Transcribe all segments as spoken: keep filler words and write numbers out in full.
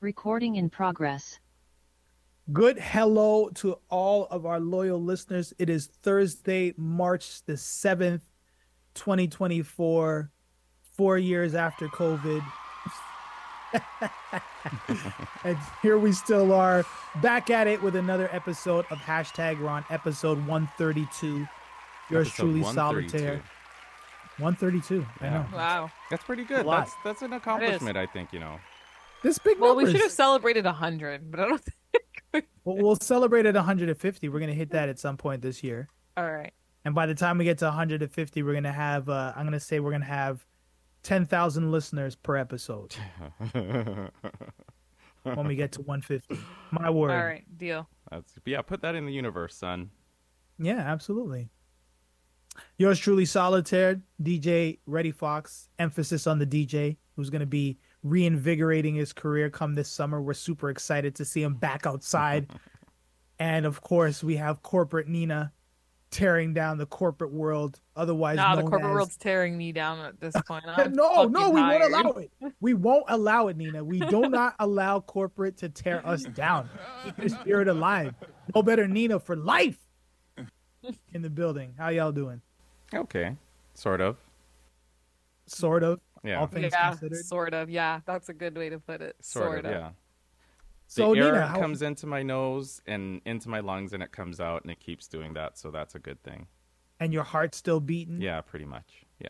Recording in progress. Good hello to all of our loyal listeners. It is Thursday, March the seventh, twenty twenty-four, four years after COVID. And here we still are, back at it with another episode of Hashtag We're on episode one thirty-two. Yours Episode truly, one thirty-two. Solitaire. one thirty-two, I Yeah. know. Wow. That's pretty good. A lot. That's that's an accomplishment, I think, you know. This big Well, numbers. we should have celebrated one hundred, but I don't think. Well, we'll celebrate at one hundred fifty. We're going to hit that at some point this year. All right. And by the time we get to one hundred fifty, we're going to have, uh, I'm going to say we're going to have ten thousand listeners per episode when we get to one hundred fifty. My word. All right. Deal. That's yeah, put that in the universe, son. Yeah, absolutely. Yours truly, Solitaire, D J Reddy Fox, emphasis on the D J, who's going to be reinvigorating his career come this summer. We're super excited to see him back outside. And of course, we have corporate Nina tearing down the corporate world, otherwise Nah, the known corporate as... world's tearing me down at this point. I'm no, no, fucking we tired. won't allow it. We won't allow it, Nina. We do not allow corporate to tear us down. Keep the spirit alive. No better Nina for life in the building. How y'all doing? Okay. Sort of. Sort of. Yeah. All things Yeah, considered. sort of. Yeah, that's a good way to put it. Sort, of, yeah. So, the air Nina, how... comes into my nose and into my lungs and it comes out and it keeps doing that, so that's a good thing. and your heart's still beating? Yeah, pretty much. Yeah.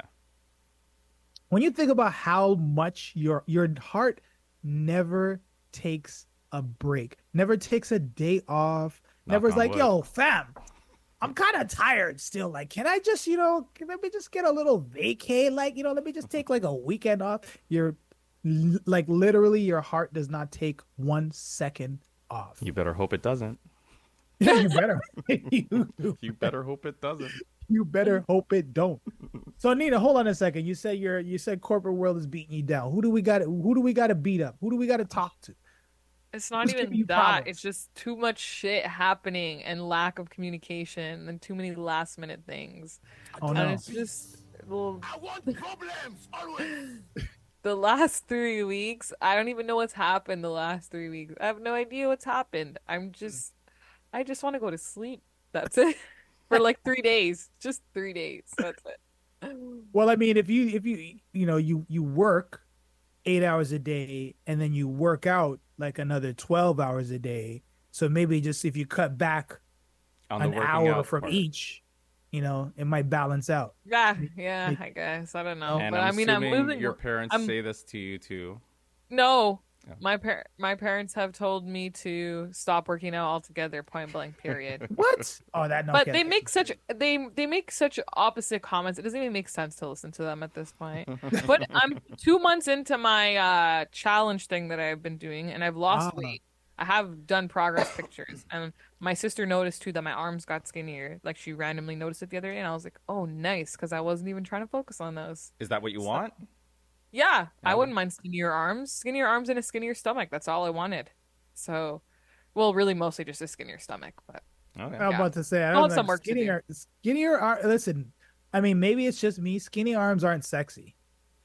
When you think about how much your your heart never takes a break, never takes a day off, Knock never is on like, wood. yo, fam, I'm kind of tired still. Like, can I just, you know, can, let me just get a little vacay? Like, you know, let me just take like a weekend off. You're l- like literally your heart does not take one second off. You better hope it doesn't. Yeah, you better. you, You better hope it doesn't. you better hope it don't. So Nina, hold on a second. You said you're you said corporate world is beating you down. Who do we got? Who do we got to beat up? Who do we got to talk to? It's not Who's even giving you that. problems? It's just too much shit happening and lack of communication and too many last minute things. Oh And no. it's just well, I want problems always. the last three weeks. I don't even know what's happened the last three weeks. I have no idea what's happened. I'm just, I just want to go to sleep. That's it. For like three days. Just three days. That's it. Well, I mean, if you if you you know you you work eight hours a day and then you work out like another twelve hours a day, so maybe just if you cut back On the an working hour out from part. each, you know, it might balance out. Yeah, yeah, I guess. I don't know. And but I'm I mean, I'm assuming losing. your parents I'm- say this to you too. No, Yeah. my par- my parents have told me to stop working out altogether. Point blank. Period. What? Oh, that no. But okay. they make such they they make such opposite comments. It doesn't even make sense to listen to them at this point. But I'm two months into my uh challenge thing that I've been doing, and I've lost Ah. weight. I have done progress pictures, and my sister noticed too that my arms got skinnier. Like she randomly noticed it the other day, and I was like, "Oh, nice," because I wasn't even trying to focus on those. Is that what you So- want? Yeah, I Okay. wouldn't mind skinnier arms, skinnier arms, and a skinnier stomach. That's all I wanted. So, well, really, mostly just a skinnier stomach, but. Okay. I'm yeah. about to say, I Still don't have know, some work to do. skinnier, skinnier are, listen, I mean, maybe it's just me. Skinny arms aren't sexy.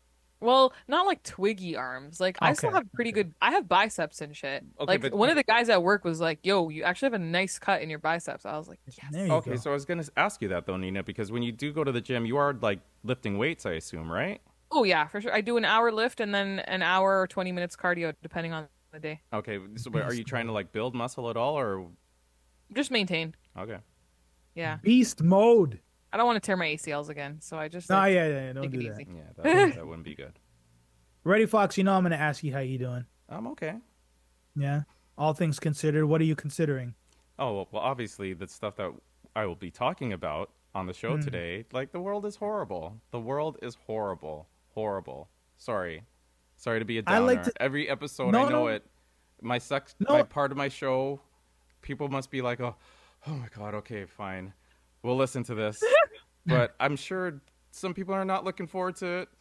Well, not like twiggy arms. Like I still Okay, have pretty good. I have biceps and shit. Okay, like but- one of the guys at work was like, "Yo, you actually have a nice cut in your biceps." I was like, "Yes." There you Okay, go. so I was gonna ask you that though, Nina, because when you do go to the gym, you are like lifting weights, I assume, right? Oh yeah, for sure. I do an hour lift and then an hour or twenty minutes cardio, depending on the day. Okay, so but are you trying to like build muscle at all, or Just maintain. okay? Yeah, Beast mode. I don't want to tear my A C Ls again, so I just No, like, yeah, yeah, yeah, don't take do it that. easy. Yeah, that, that wouldn't be good. Reddy Fox, you know I'm going to ask you how you doing. I'm okay. Yeah. All things considered, what are you considering? Oh well, well, obviously the stuff that I will be talking about on the show Hmm. today, like the world is horrible. The world is horrible, horrible. Sorry, sorry to be a I downer. like to- Every episode, No, I know no. it. My sex, No. my part of my show, people must be like, oh, oh my god, okay, fine, we'll listen to this. But I'm sure some people are not looking forward to it.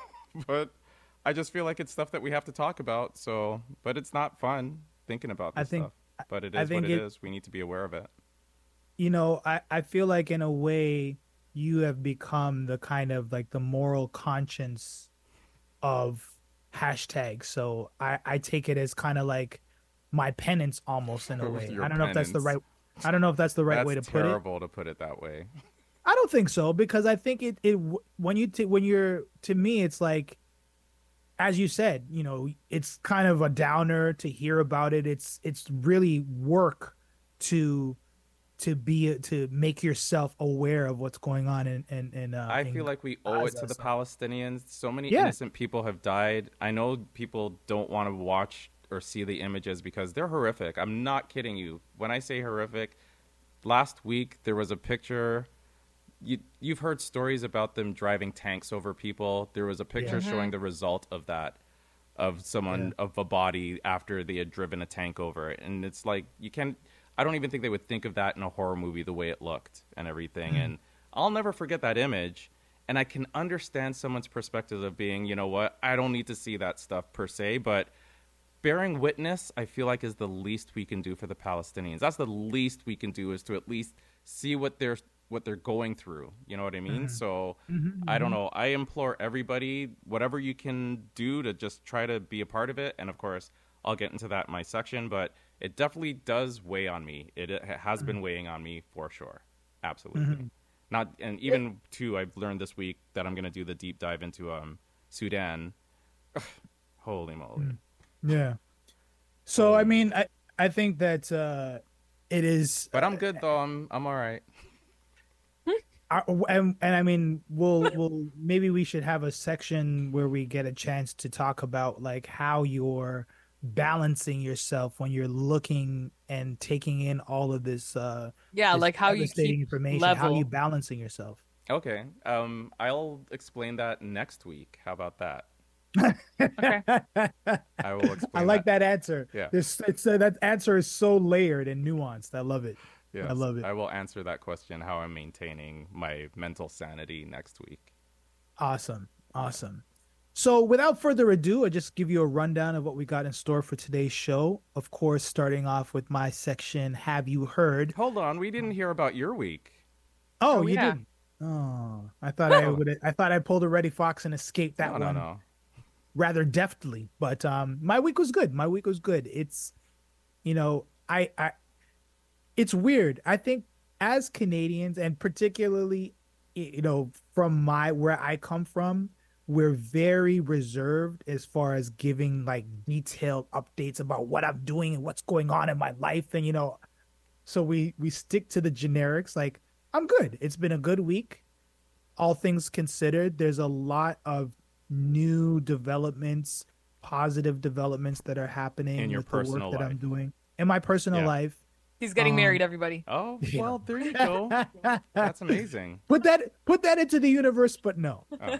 But I just feel like it's stuff that we have to talk about. So, but it's not fun thinking about this I think- stuff. But it I is think what it it- is. We need to be aware of it. You know, I, I feel like in a way you have become the kind of like the moral conscience of hashtag. So I I take it as kind of like my penance almost in a way. Your I don't know if that's the penance. right I don't know if that's the right That's way to put it. terrible to put it that way. I don't think so because I think it it when you t- when you're to me it's like as you said, you know, it's kind of a downer to hear about it. It's it's really work to to be to make yourself aware of what's going on in in in, uh, I in feel like we owe it Gaza. to the So, Palestinians. So many yeah. innocent people have died. I know people don't want to watch or see the images because they're horrific. I'm not kidding you. When I say horrific, last week there was a picture. You, you've heard stories about them driving tanks over people. There was a picture Yeah. showing the result of that, of someone, Yeah. of a body after they had driven a tank over it. And it's like, you can't, I don't even think they would think of that in a horror movie, the way it looked and everything. Mm. And I'll never forget that image. And I can understand someone's perspective of being, you know what, I don't need to see that stuff per se, but bearing witness, I feel like, is the least we can do for the Palestinians. That's the least we can do, is to at least see what they're what they're going through. You know what I mean? Mhm. So Mhm, I don't mhm. know. I implore everybody, whatever you can do to just try to be a part of it. And of course, I'll get into that in my section, but it definitely does weigh on me. It, it has been weighing on me for sure. Absolutely. Mhm. Not, and even too, I've learned this week that I'm going to do the deep dive into um Sudan. Holy moly. Yeah. So I Um, mean, I I think that uh it is, But I'm good though. I'm I'm all right. uh, and and I mean, we'll we'll maybe we should have a section where we get a chance to talk about like how you're balancing yourself when you're looking and taking in all of this uh Yeah, this like how you devastating keep information. How are you level. balancing yourself? Okay. Um, I'll explain that next week. How about that? Okay. I will explain I like that. that answer. Yeah. This it's uh, that answer is so layered and nuanced. I love it. I Yes, love it. I will answer that question, how I'm maintaining my mental sanity next week. Awesome. Awesome. So, without further ado, I'll just give you a rundown of what we got in store for today's show. Of course, starting off with my section, Have You Heard? Hold on, we didn't hear about your week. Oh, Oh you yeah. didn't. Oh, I thought I Oh, would. I thought I pulled a Reddy Fox and escaped that no, no, one no. rather deftly. But um, my week was good. My week was good. It's, you know, I, I, it's weird. I think as Canadians, and particularly, y- you know, from my where I come from, we're very reserved as far as giving like detailed updates about what I'm doing and what's going on in my life. And you know, so we we stick to the generics. Like, I'm good. It's been a good week. All things considered, there's a lot of new developments, positive developments that are happening In your with the work personal that I'm life. doing in my personal Yeah. life. He's getting Um, married, everybody. Oh, Yeah. well, there you go. That's amazing. Put that put that into the universe, but no. Oh,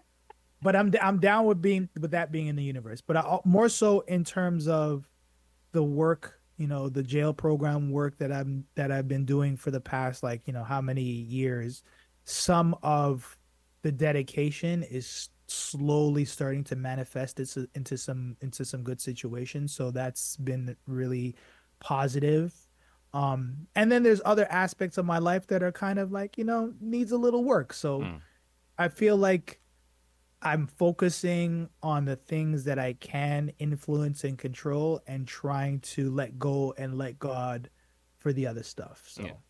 But I'm I'm down with being with that being in the universe. But I, more so in terms of the work, you know, the jail program work that I'm that I've been doing for the past like, you know, how many years. Some of the dedication is slowly starting to manifest into, into some into some good situations. So that's been really positive. Um, and then there's other aspects of my life that are kind of like, you know, needs a little work. So mm. I feel like I'm focusing on the things that I can influence and control and trying to let go and let God for the other stuff. So, Yeah.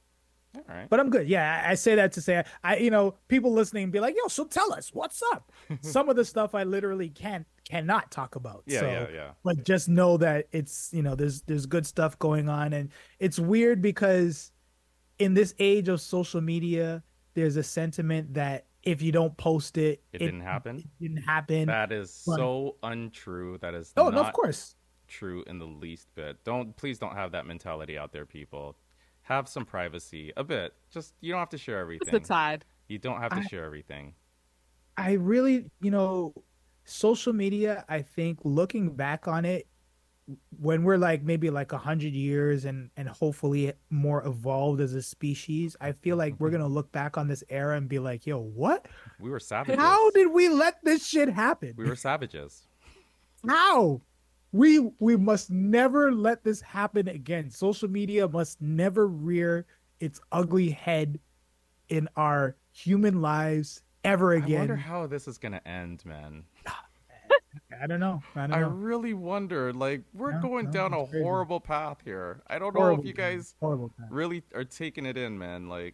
All right. but I'm good. Yeah, I, I say that to say, I, you know, people listening be like, yo, so tell us what's up. Some of the stuff I literally can't, cannot talk about. Yeah, so, yeah, yeah. but just know that it's, you know, there's, there's good stuff going on. And it's weird because in this age of social media, there's a sentiment that if you don't post it, It didn't happen? It didn't happen. That is But- so untrue. That is oh, not no, of course. true in the least bit. Don't please don't have that mentality out there, people. Have some privacy, a bit. Just you don't have to share Just a everything. tad. You don't have to I- share everything. I really, you know, social media, I think looking back on it, when we're like maybe like a hundred years and and hopefully more evolved as a species, I feel like we're gonna look back on this era and be like, yo, what? We were savages. How did we let this shit happen? we were savages? How? We we must never let this happen again. Social media must never rear its ugly head in our human lives ever I wonder again. how this is gonna end, man. I don't know. I don't I know. really wonder. Like, we're No, going no, down a it's crazy. horrible path here. I don't know Horrible if you time. guys Horrible time. really are taking it in, man. Like,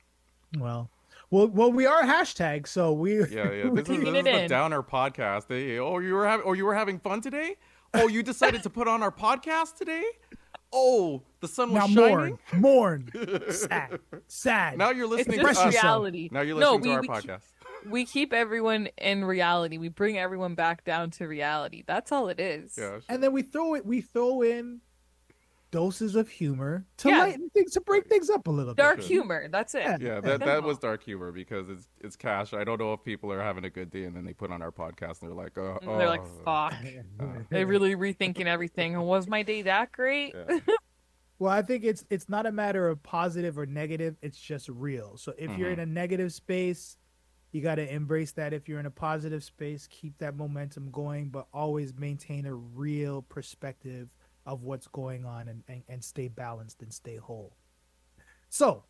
Well, well, well, we are hashtag, so we. yeah, yeah. This is we this Taking is it the in. downer podcast. They, oh, you were having, oh, you were having fun today. Oh, you decided to put on our podcast today. Oh, the sun was now shining. mourn, mourn, sad, sad. Now you're It's listening just to us. yourself. reality. Now you're No, listening we, to our we keep- podcast. we keep everyone in reality. We bring everyone back down to reality. That's all it is. Yeah. sure. And then we throw it. We throw in doses of humor to Yeah. lighten things, to break things up a little bit. Dark Sure. humor. That's it. Yeah. Yeah, that, that Simple. was dark humor because it's it's cash. I don't know if people are having a good day and then they put on our podcast and they're like, oh, And they're like, oh. fuck. They're really rethinking everything. Was my day that great? Yeah. Well, I think it's it's not a matter of positive or negative. It's just real. So if you're in a negative space, you got to embrace that. If you're in a positive space, keep that momentum going, but always maintain a real perspective of what's going on and, and, and stay balanced and stay whole. So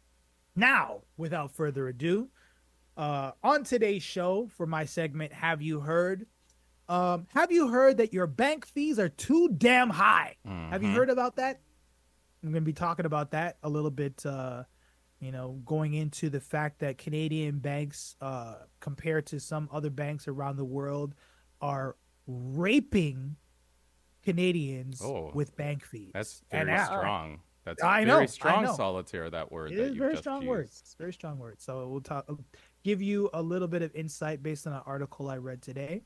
now, without further ado, uh, on today's show for my segment, Have You Heard? Um, have you heard that your bank fees are too damn high? Have you Mhm. heard about that? I'm going to be talking about that a little bit, uh, you know, going into the fact that Canadian banks, uh, compared to some other banks around the world, are raping Canadians Oh, with bank fees. That's And very uh, strong. That's I very know, I strong know. solitaire, that word It that is you very just strong used. words. Very strong words. So we'll talk, I'll give you a little bit of insight based on an article I read today.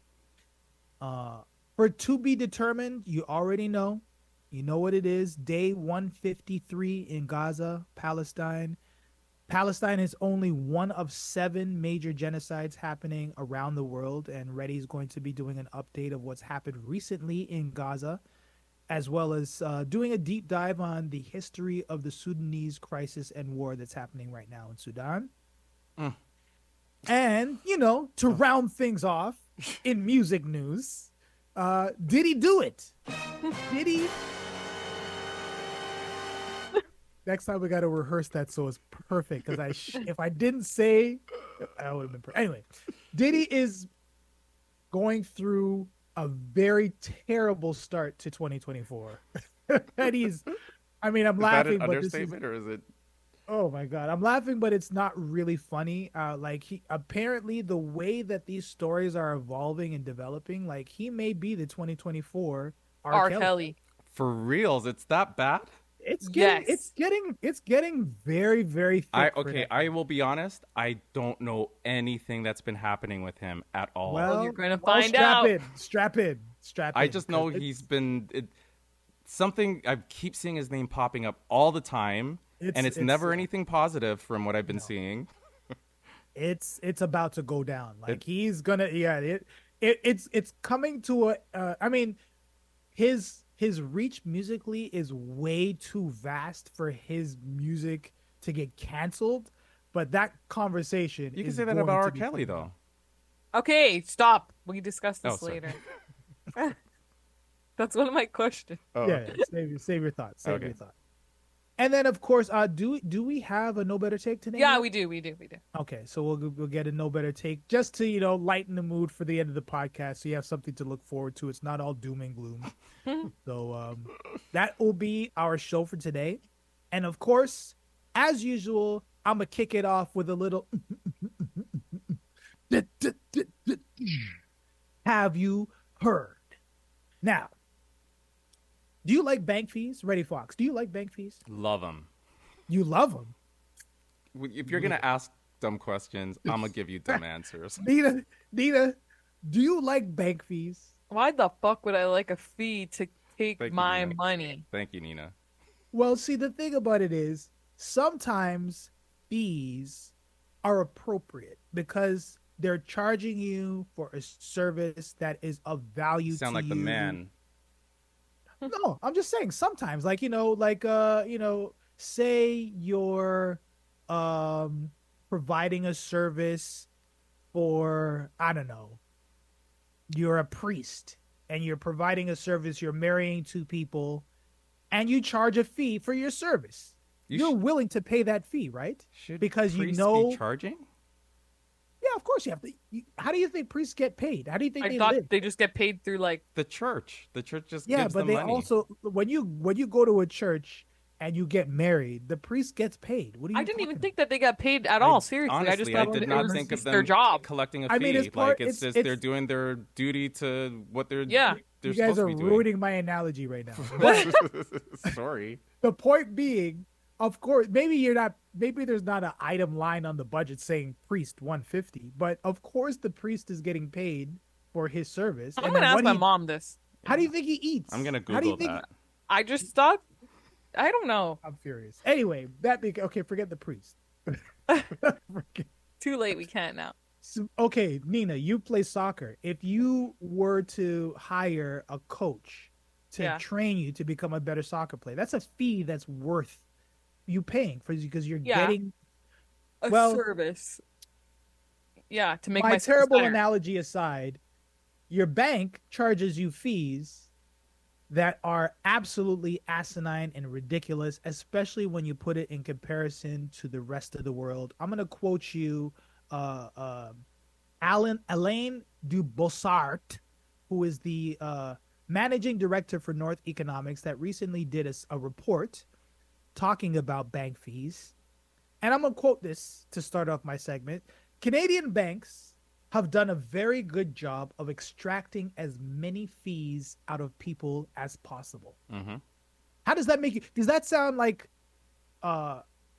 Uh, for to be determined, you already know. You know what it is. Day one fifty-three in Gaza, Palestine. Palestine is only one of seven major genocides happening around the world, and Reddy's going to be doing an update of what's happened recently in Gaza, as well as uh, doing a deep dive on the history of the Sudanese crisis and war that's happening right now in Sudan. Mm. And, you know, to round things off in music news, uh, did he do it? Did he? Next time we got to rehearse that so it's perfect because I sh- if I didn't say, I would have been perfect. Anyway, Diddy is going through a very terrible start to twenty twenty-four. And he's, I mean, I'm Is that laughing, an but this is, understatement or is it? oh my God, I'm laughing, but it's not really funny. Uh, like he apparently the way that these stories are evolving and developing, like he may be the twenty twenty-four R. R. Kelly. Kelly. For reals, it's that bad? It's getting, Yes. it's getting, it's getting very, very thick. I for okay, that. I will be honest. I don't know anything that's been happening with him at all. Well, you're gonna well, find strap out. in, strap in, strap in. I just know 'cause he's it's- been it, something. I keep seeing his name popping up all the time, It's- and it's, it's, never uh, anything positive from what I've been seeing. it's it's about to go down. Like It- he's gonna, yeah. It, it it's it's coming to a. Uh, I mean, his his reach musically is way too vast for his music to get canceled. But that conversation, You can is say that going about to R. be Kelly coming up. though. Okay, stop. We discuss Oh, this sorry. later. That's one of my questions. Oh, Yeah, yeah, save your save your thoughts. Save Okay. your thoughts. And then, of course, uh, do do we have a no better take today? Yeah, we do, we do, we do. Okay, so we'll we'll get a no better take just to you know lighten the mood for the end of the podcast, so you have something to look forward to. It's not all doom and gloom. So um, that will be our show for today, and of course, as usual, I'm gonna kick it off with a little. Have you heard? Now, do you like bank fees, Reddy Fox? Do you like bank fees? Love him. You love them. If you're gonna ask dumb questions, I'm gonna give you dumb answers. Nina, Nina, do you like bank fees? Why the fuck would I like a fee to take Thank you, my Nina. money? Thank you, Nina. Well, see, the thing about it is sometimes fees are appropriate because they're charging you for a service that is of value You sound to like the you. man. No, I'm just saying sometimes, like, you know, like, uh, you know, say you're um providing a service for, I don't know, you're a priest and you're providing a service, you're marrying two people, and you charge a fee for your service. You You're sh- willing to pay that fee, right? should because you priests know- be charging. Yeah, of course you have to. You, how do you think priests get paid? How do you think I they thought live? they just get paid through like The church, the church just Yeah, gives but them they money. also when you when you go to a church and you get married, the priest gets paid. What are you? I didn't even talking think that they got paid at I- all. Seriously, I just honestly, thought I did it not was think of just them their job. collecting a I fee. mean, it's part- like it's, it's- just they're it's- doing their duty to what they're Yeah. they're You guys supposed are to be doing. ruining my analogy right now. But Sorry. the point being, of course, maybe you're not. Maybe there's not an item line on the budget saying priest one fifty, but of course the priest is getting paid for his service. I'm and gonna then ask what my he- mom this. How do you think he eats? I'm gonna How do you Google think- that. I just thought. I don't know. I'm furious. Anyway, that be okay. Forget the priest. Forget- Too late. We can't now. So, okay, Nina, you play soccer. If you were to hire a coach to Yeah. train you to become a better soccer player, that's a fee that's worth you paying for because you're Yeah. getting A Well- service. Yeah, to make my my service terrible better. analogy aside, your bank charges you fees that are absolutely asinine and ridiculous, especially when you put it in comparison to the rest of the world. I'm going to quote you, uh, uh, Alan Alain Dubossart, who is the uh, managing director for North Economics, that recently did a, s- a report talking about bank fees. And I'm going to quote this to start off my segment. Canadian banks have done a very good job of extracting as many fees out of people as possible. hmm How does that make you? Does that sound like uh,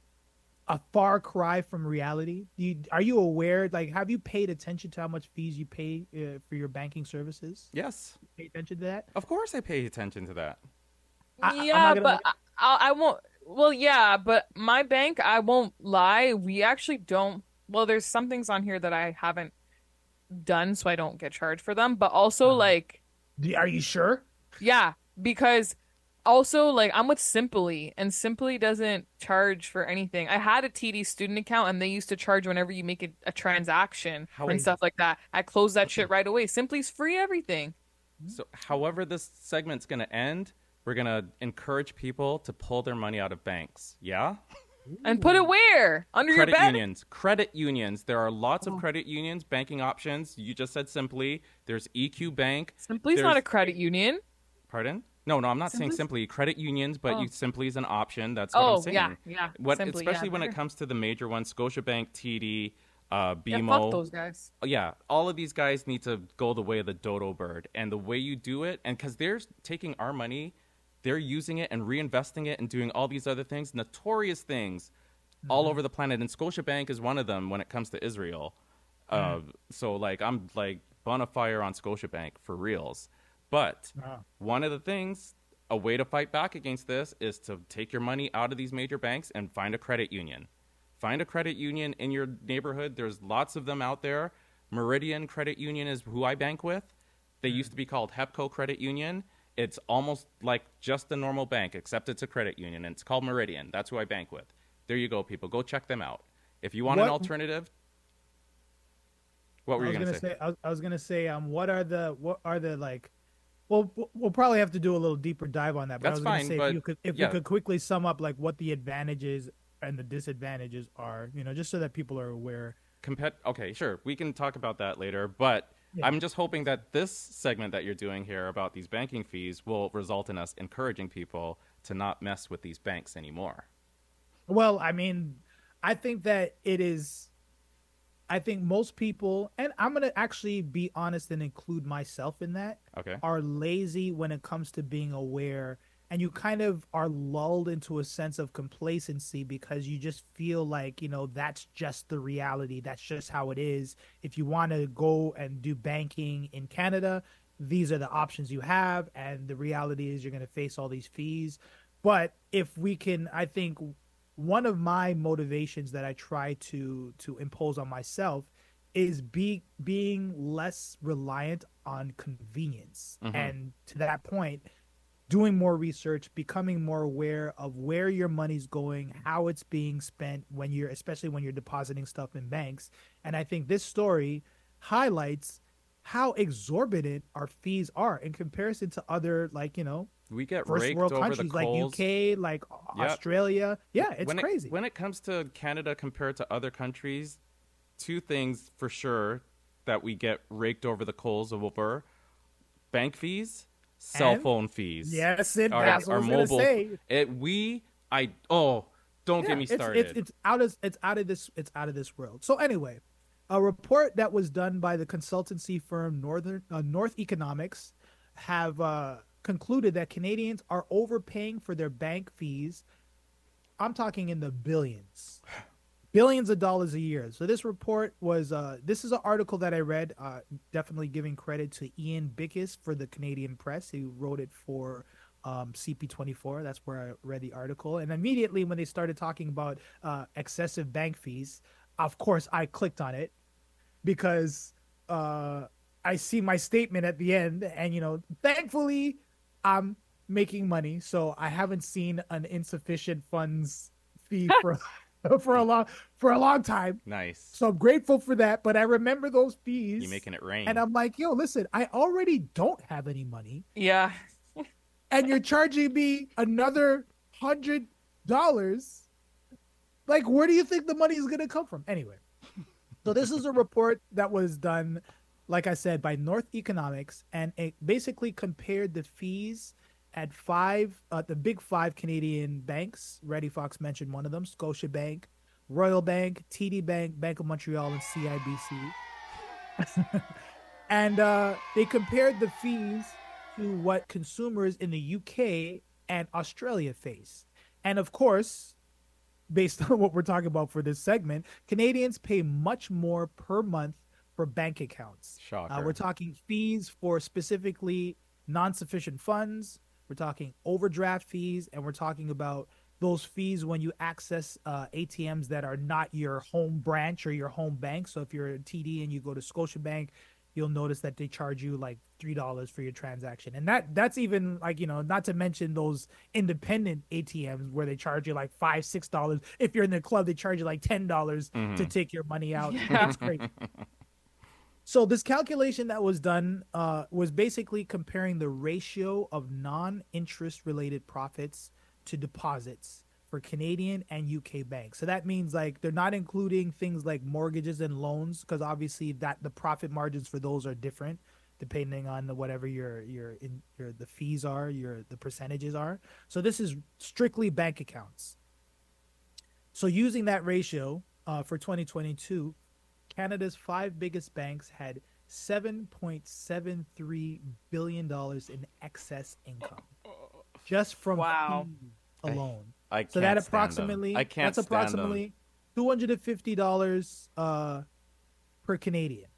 a far cry from reality? Do you, are you aware? Like, have you paid attention to how much fees you pay uh, for your banking services? Yes, Pay attention to that. of course I pay attention to that. I- I'm Yeah, not gonna but I, I I won't. Well, yeah, but my bank, I won't lie. We actually don't. Well, there's some things on here that I haven't done, so I don't get charged for them. But also, Uh-huh. like, Do, are you sure? yeah, because also, like, I'm with Simply, and Simply doesn't charge for anything. I had a T D student account, and they used to charge whenever you make a, a transaction How and is- stuff like that. I closed that shit right away. Simply's free everything. So, however this segment's gonna end, we're gonna encourage people to pull their money out of banks. Yeah. And put it where? Under Credit your bed? unions. Credit unions. There are lots Oh. of credit unions, banking options. You just said Simply. There's E Q Bank. Simply's There's- not a credit union. Pardon? No, no, I'm not saying Simply's- Simply. Credit unions, but Oh. you Simply is an option. That's what I'm Oh, saying. yeah, yeah. What, Simply, especially yeah, when it better. comes to the major ones, Scotiabank, T D, uh, Yeah, BMO. fuck those guys. Yeah, all of these guys need to go the way of the dodo bird. And the way you do it, and because they're taking our money, they're using it and reinvesting it and doing all these other things, notorious things, all over the planet. And Scotiabank is one of them when it comes to Israel. Uh, so, like, I'm, like, bonafire on Scotiabank for reals. But Wow. one of the things, a way to fight back against this is to take your money out of these major banks and find a credit union. Find a credit union in your neighborhood. There's lots of them out there. Meridian Credit Union is who I bank with. They used to be called HEPCO Credit Union. It's almost like just a normal bank, except it's a credit union, and it's called Meridian. That's who I bank with. There you go, people. Go check them out. If you want an What- alternative, what were I you was going gonna to say? say. I was, I was gonna say. Um, what are the what are the like? Well, we'll- we'll probably have to do a little deeper dive on that. But That's I was gonna fine, say but if you could if yeah. you could quickly sum up like what the advantages and the disadvantages are, you know, just so that people are aware. Compet- okay, sure. We can talk about that later. But Yeah. I'm just hoping that this segment that you're doing here about these banking fees will result in us encouraging people to not mess with these banks anymore. Well, I mean, I think that it is. I think most people, and I'm gonna actually be honest and include myself in that, Okay. are lazy when it comes to being aware, and you kind of are lulled into a sense of complacency because you just feel like, you know, that's just the reality, that's just how it is. If you want to go and do banking in Canada, these are the options you have, and the reality is you're going to face all these fees. But if we can, I think one of my motivations that I try to to impose on myself is be being less reliant on convenience. Mhm. And to that point, doing more research, becoming more aware of where your money's going, how it's being spent when you're especially when you're depositing stuff in banks. And I think this story highlights how exorbitant our fees are in comparison to other, like, you know, We get first raked world over the countries like coals. U K, like Yep. Australia. Yeah, it's when crazy. It, when it comes to Canada compared to other countries, two things for sure that we get raked over the coals over: bank fees, cell And- phone fees. Yes, it, our, that's what I our was gonna mobile. say. It we I oh don't Yeah, get me it's, started. It's, it's out of it's out of this it's out of this world. So anyway, a report that was done by the consultancy firm Northern uh, North Economics have uh, concluded that Canadians are overpaying for their bank fees. I'm talking in the billions, billions of dollars a year. So this report was uh, this is an article that I read. Uh, definitely giving credit to Ian Bickus for the Canadian Press. He wrote it for um, C P twenty-four. That's where I read the article. And immediately when they started talking about uh, excessive bank fees, of course I clicked on it because uh, I see my statement at the end, and you know, thankfully, I'm making money, so I haven't seen an insufficient funds fee for for a long for a long time. Nice. So I'm grateful for that. But I remember those fees. You making it rain. And I'm like, yo, listen, I already don't have any money, Yeah. and you're charging me another hundred dollars. Like, where do you think the money is gonna come from? Anyway, so this is a report that was done, like I said, by North Economics, and it basically compared the fees at five, uh, the big five Canadian banks. Reddy Fox mentioned one of them: Scotiabank, Royal Bank, T D Bank, Bank of Montreal, and C I B C. And uh, they compared the fees to what consumers in the U K and Australia face. And of course, based on what we're talking about for this segment, Canadians pay much more per month for bank accounts. Shocker. Uh, we're talking fees for specifically non-sufficient funds. We're talking overdraft fees, and we're talking about those fees when you access uh, A T Ms that are not your home branch or your home bank. So if you're a T D and you go to Scotiabank, you'll notice that they charge you like three dollars for your transaction. And that that's even like, you know, not to mention those independent A T Ms where they charge you like five, six dollars. If you're in the club, they charge you like ten dollars Mhm. to take your money out. Yeah. It's crazy. So this calculation that was done uh, was basically comparing the ratio of non-interest related profits to deposits for Canadian and U K banks. So that means like they're not including things like mortgages and loans, because obviously that the profit margins for those are different depending on the whatever your your in your the fees are, your the percentages are. So this is strictly bank accounts. So using that ratio uh, for twenty twenty-two, Canada's five biggest banks had seven point seven three billion dollars in excess income just from Wow. fees alone. I So can't that stand them. approximately I can't that's stand them. approximately two hundred fifty dollars uh per Canadian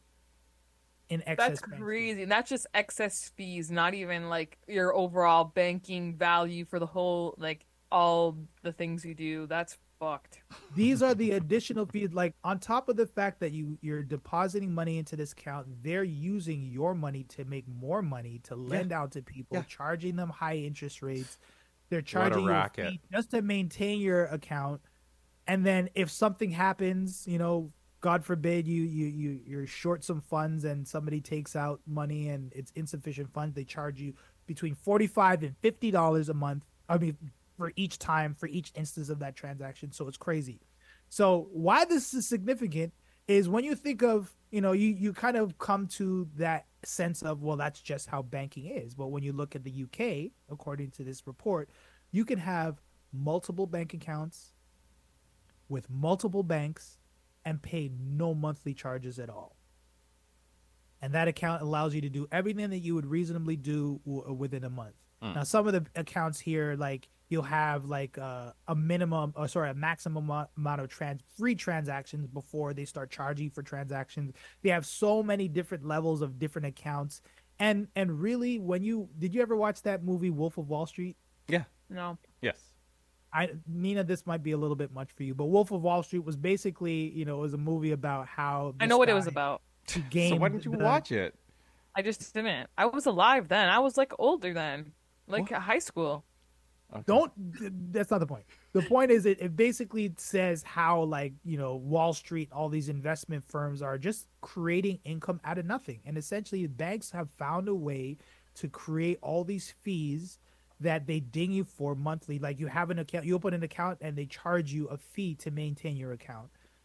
in excess. That's bank fees. crazy. And that's just excess fees, not even like your overall banking value for the whole, like all the things you do. That's fucked. These are the additional fees, like on top of the fact that you you're depositing money into this account, they're using your money to make more money to lend out to people, Yeah. charging them high interest rates. They're What a charging you a racket. fee just to maintain your account. And then if something happens, you know, God forbid you you you you're short some funds and somebody takes out money and it's insufficient funds, they charge you between forty-five and fifty dollars a month. I mean, for each time, for each instance of that transaction. So it's crazy. So why this is significant is when you think of, you know, you you kind of come to that sense of, well, that's just how banking is. But when you look at the U K, according to this report, you can have multiple bank accounts with multiple banks and pay no monthly charges at all. And that account allows you to do everything that you would reasonably do w- within a month. Mm. Now, some of the accounts here, like you'll have like uh, a minimum, or sorry, a maximum amo- amount of trans free transactions before they start charging for transactions. They have so many different levels of different accounts. And and really, when you did you ever watch that movie Wolf of Wall Street? Yeah. No. Yes. I Nina, this might be a little bit much for you, but Wolf of Wall Street was basically, you know, it was a movie about how I this know what it was guy- about. he So gamed why didn't you the- watch it? I just didn't. I was alive then. I was like older then, like high school. Okay. Don't. That's not the point. The point is, it, it basically says how, like, you know, Wall Street, all these investment firms are just creating income out of nothing, and essentially, banks have found a way to create all these fees that they ding you for monthly. Like, you have an account, you open an account, and they charge you a fee to maintain your account.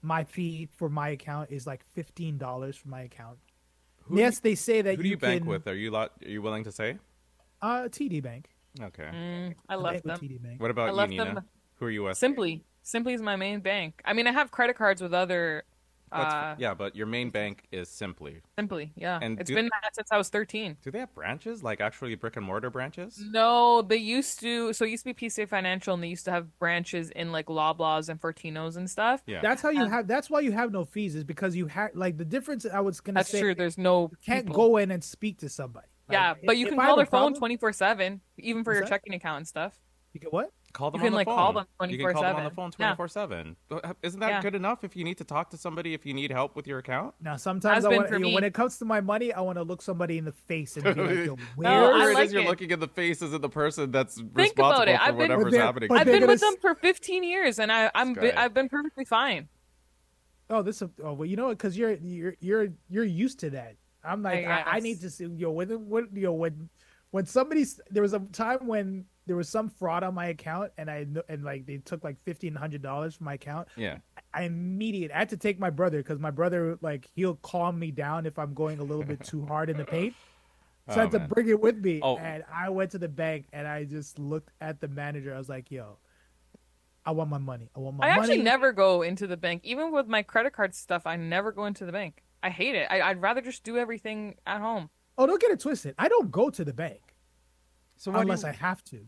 my fee for my account is like fifteen dollars for my account. Who do yes, you- they say that Who do you bank can, with? Are you lot? Are you willing to say? Uh, T D Bank. Okay. Mm, I I left bank with them. T D Bank. What I about you, left Nina? them Who are you with? Simply. Simply is my main bank. I mean, I have credit cards with other. That's, Uh, yeah, but your main bank is Simply. Simply, yeah. And It's do- been that since I was thirteen. Do they have branches, like actually brick and mortar branches? No, they used to. So it used to be P C A Financial, and they used to have branches in like Loblaws and Fortinos and stuff. Yeah. That's how you Um, have. That's why you have no fees, is because you have like the difference. I was gonna That's say, true. There's no you can't people. go in and speak to somebody. Yeah, Like, but if- you if can I call have a their phone problem- twenty-four seven, even for What's your that? checking account and stuff. You can what? Call them You on can, the like, phone. call them You can call them on the twenty-four seven. phone Yeah. twenty-four seven. Isn't that Yeah. good enough if you need to talk to somebody, if you need help with your account? Now, sometimes Has I been want, for you know, me. when it comes to my money, I want to look somebody in the face and be like, "Yo, where?" No, I Whoever it like is you're it. looking in the face isn't the person that's Think responsible about it. for I've been- whatever's But they're- happening. but I've they're been gonna with them s- for fifteen years, and I, I'm This bi- guy. I've been perfectly fine. Oh, this. Oh, well, you know what? Because you're you're you're you're used to that. I'm like, I I, I need to see. Yo, when when yo when when somebody's there was a time when there was some fraud on my account, and I kn- and like they took like fifteen hundred dollars from my account. Yeah. I immediately I had to take my brother, because my brother, like, he'll calm me down if I'm going a little bit too hard in the paint. So I Oh, had to man. bring it with me. Oh. And I went to the bank and I just looked at the manager. I was like, yo, I want my money. I want my I money. actually never go into the bank, even with my credit card stuff. I never go into the bank. I hate it. I, I'd rather just do everything at home. Oh, don't get it twisted. I don't go to the bank So what do unless you- I have to.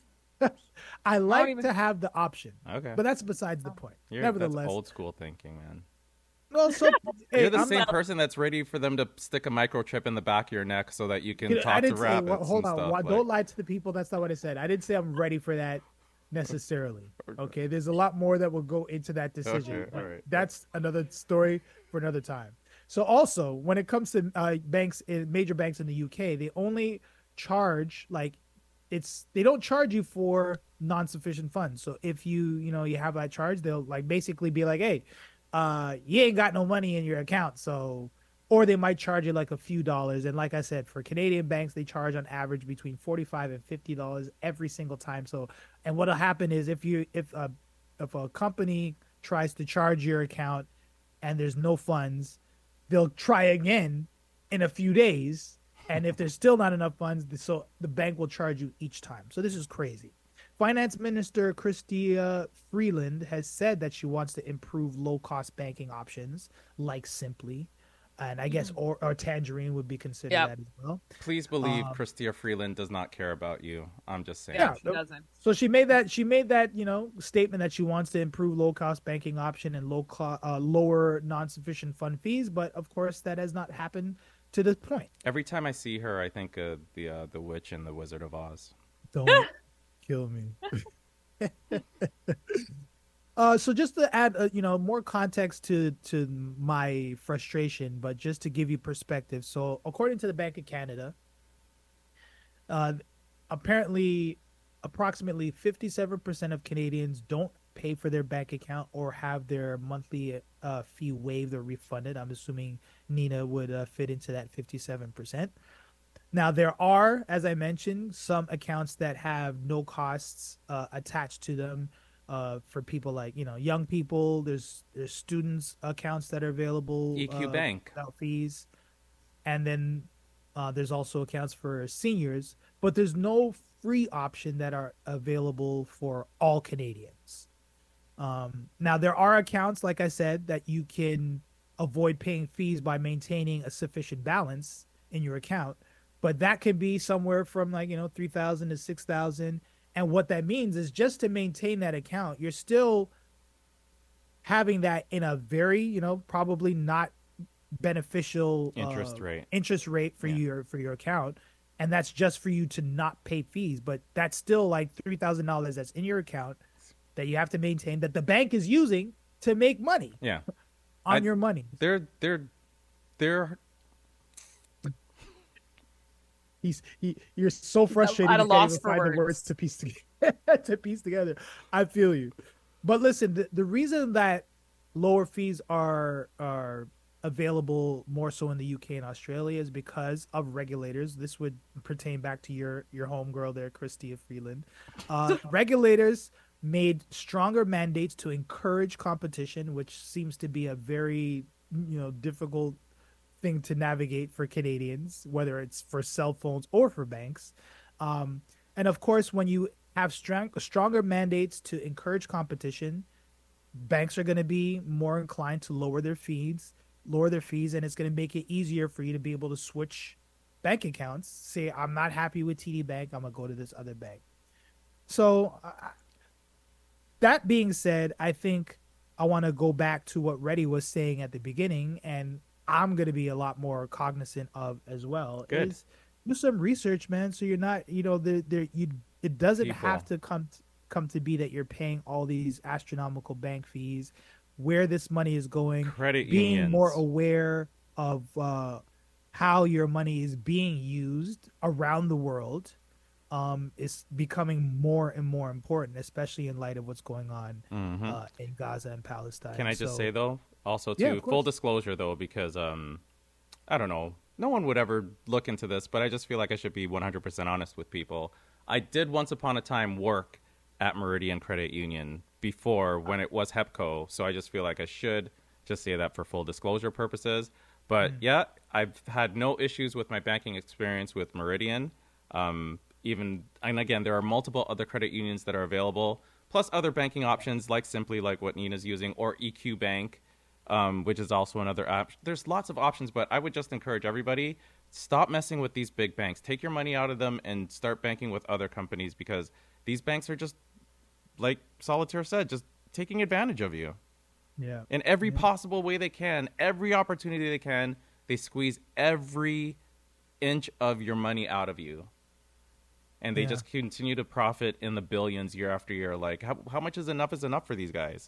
I like even- to have the option. Okay. But that's besides the point. You're, Nevertheless. that's old school thinking, man. No, so hey, You're the I'm same not- person that's ready for them to stick a microchip in the back of your neck so that you can I talk to didn't say, rabbits well, hold and on. stuff. Why- like- Don't lie to the people. That's not what I said. I didn't say I'm ready for that necessarily. Okay, there's a lot more that will go into that decision. Okay, but all right. That's another story for another time. So also, when it comes to uh, banks, in major banks in the U K, they only charge like it's they don't charge you for non-sufficient funds. So if you you know you have that charge, they'll like basically be like, hey, uh, you ain't got no money in your account, so. Or they might charge you like a few dollars. And like I said, for Canadian banks, they charge on average between forty-five and fifty dollars every single time. So, and what'll happen is if you if a if a company tries to charge your account and there's no funds, they'll try again in a few days. And if there's still not enough funds, the- so the bank will charge you each time. So this is crazy. Finance Minister Chrystia Freeland has said that she wants to improve low-cost banking options like Simply, and I guess or, or Tangerine would be considered Yep. that as well. Please believe Um, Christia Freeland does not care about you. I'm just saying. Yeah. she doesn't. So she made that she made that you know statement that she wants to improve low-cost banking option and low co- uh, lower non-sufficient fund fees, but of course that has not happened to this point. Every time I see her, I think of the uh, the witch and the Wizard of Oz. Don't kill me. Uh, so just to add, uh, you know, more context to to my frustration, but just to give you perspective. So, according to the Bank of Canada, uh, apparently, approximately fifty-seven percent of Canadians don't pay for their bank account or have their monthly uh, fee waived or refunded. I'm assuming Nina would uh, fit into that fifty-seven percent. Now, there are, as I mentioned, some accounts that have no costs uh, attached to them. Uh, for people like you know young people, there's there's students accounts that are available. E Q uh, Bank. without fees, and then uh, there's also accounts for seniors, but there's no free option that are available for all Canadians. Um, now there are accounts, like I said, that you can avoid paying fees by maintaining a sufficient balance in your account, but that can be somewhere from like you know three thousand to six thousand. And what that means is just to maintain that account, you're still having that in a very, you know, probably not beneficial Interest uh, rate. interest rate for Yeah. your for your account, and that's just for you to not pay fees. But that's still like three thousand dollars that's in your account that you have to maintain that the bank is using to make money Yeah. on I- your money. They're they're they're He's he. You're so frustrated. at a you can't loss even for find the words. words to piece together. to piece together. I feel you, but listen. The, the reason that lower fees are are available more so in the U K and Australia is because of regulators. This would pertain back to your your homegirl there, Christia Freeland. Uh, regulators made stronger mandates to encourage competition, which seems to be a very, you know, difficult thing to navigate for Canadians, whether it's for cell phones or for banks. Um, and of course, when you have strong, stronger mandates to encourage competition, banks are going to be more inclined to lower their fees, lower their fees, and it's going to make it easier for you to be able to switch bank accounts. Say, I'm not happy with T D Bank, I'm going to go to this other bank. So, uh, that being said, I think I want to go back to what Reddy was saying at the beginning, and I'm going to be a lot more cognizant of as well. Good. Is do some research, man. So you're not, you know, there, there, you. It doesn't People. have to come t- come to be that you're paying all these astronomical bank fees. Where this money is going, Credit being unions. more aware of uh, how your money is being used around the world, um, is becoming more and more important, especially in light of what's going on Mhm. uh, in Gaza and Palestine. Can I just So- say though, also Yeah, too, of full course. disclosure though, because um, I don't know, no one would ever look into this, but I just feel like I should be one hundred percent honest with people. I did once upon a time work at Meridian Credit Union before when it was HEPCO, so I just feel like I should just say that for full disclosure purposes. But Mm. yeah, I've had no issues with my banking experience with Meridian. Um, even and again, there are multiple other credit unions that are available, plus other banking options like Simply, like what Nina's using, or E Q Bank, um, which is also another app. There's lots of options, but I would just encourage everybody, stop messing with these big banks. Take your money out of them and start banking with other companies, because these banks are just, like Solitaire said, just taking advantage of you Yeah. in every possible way they can, every opportunity they can. They squeeze every inch of your money out of you, and they Yeah. just continue to profit in the billions year after year. Like, how how much is enough is enough for these guys?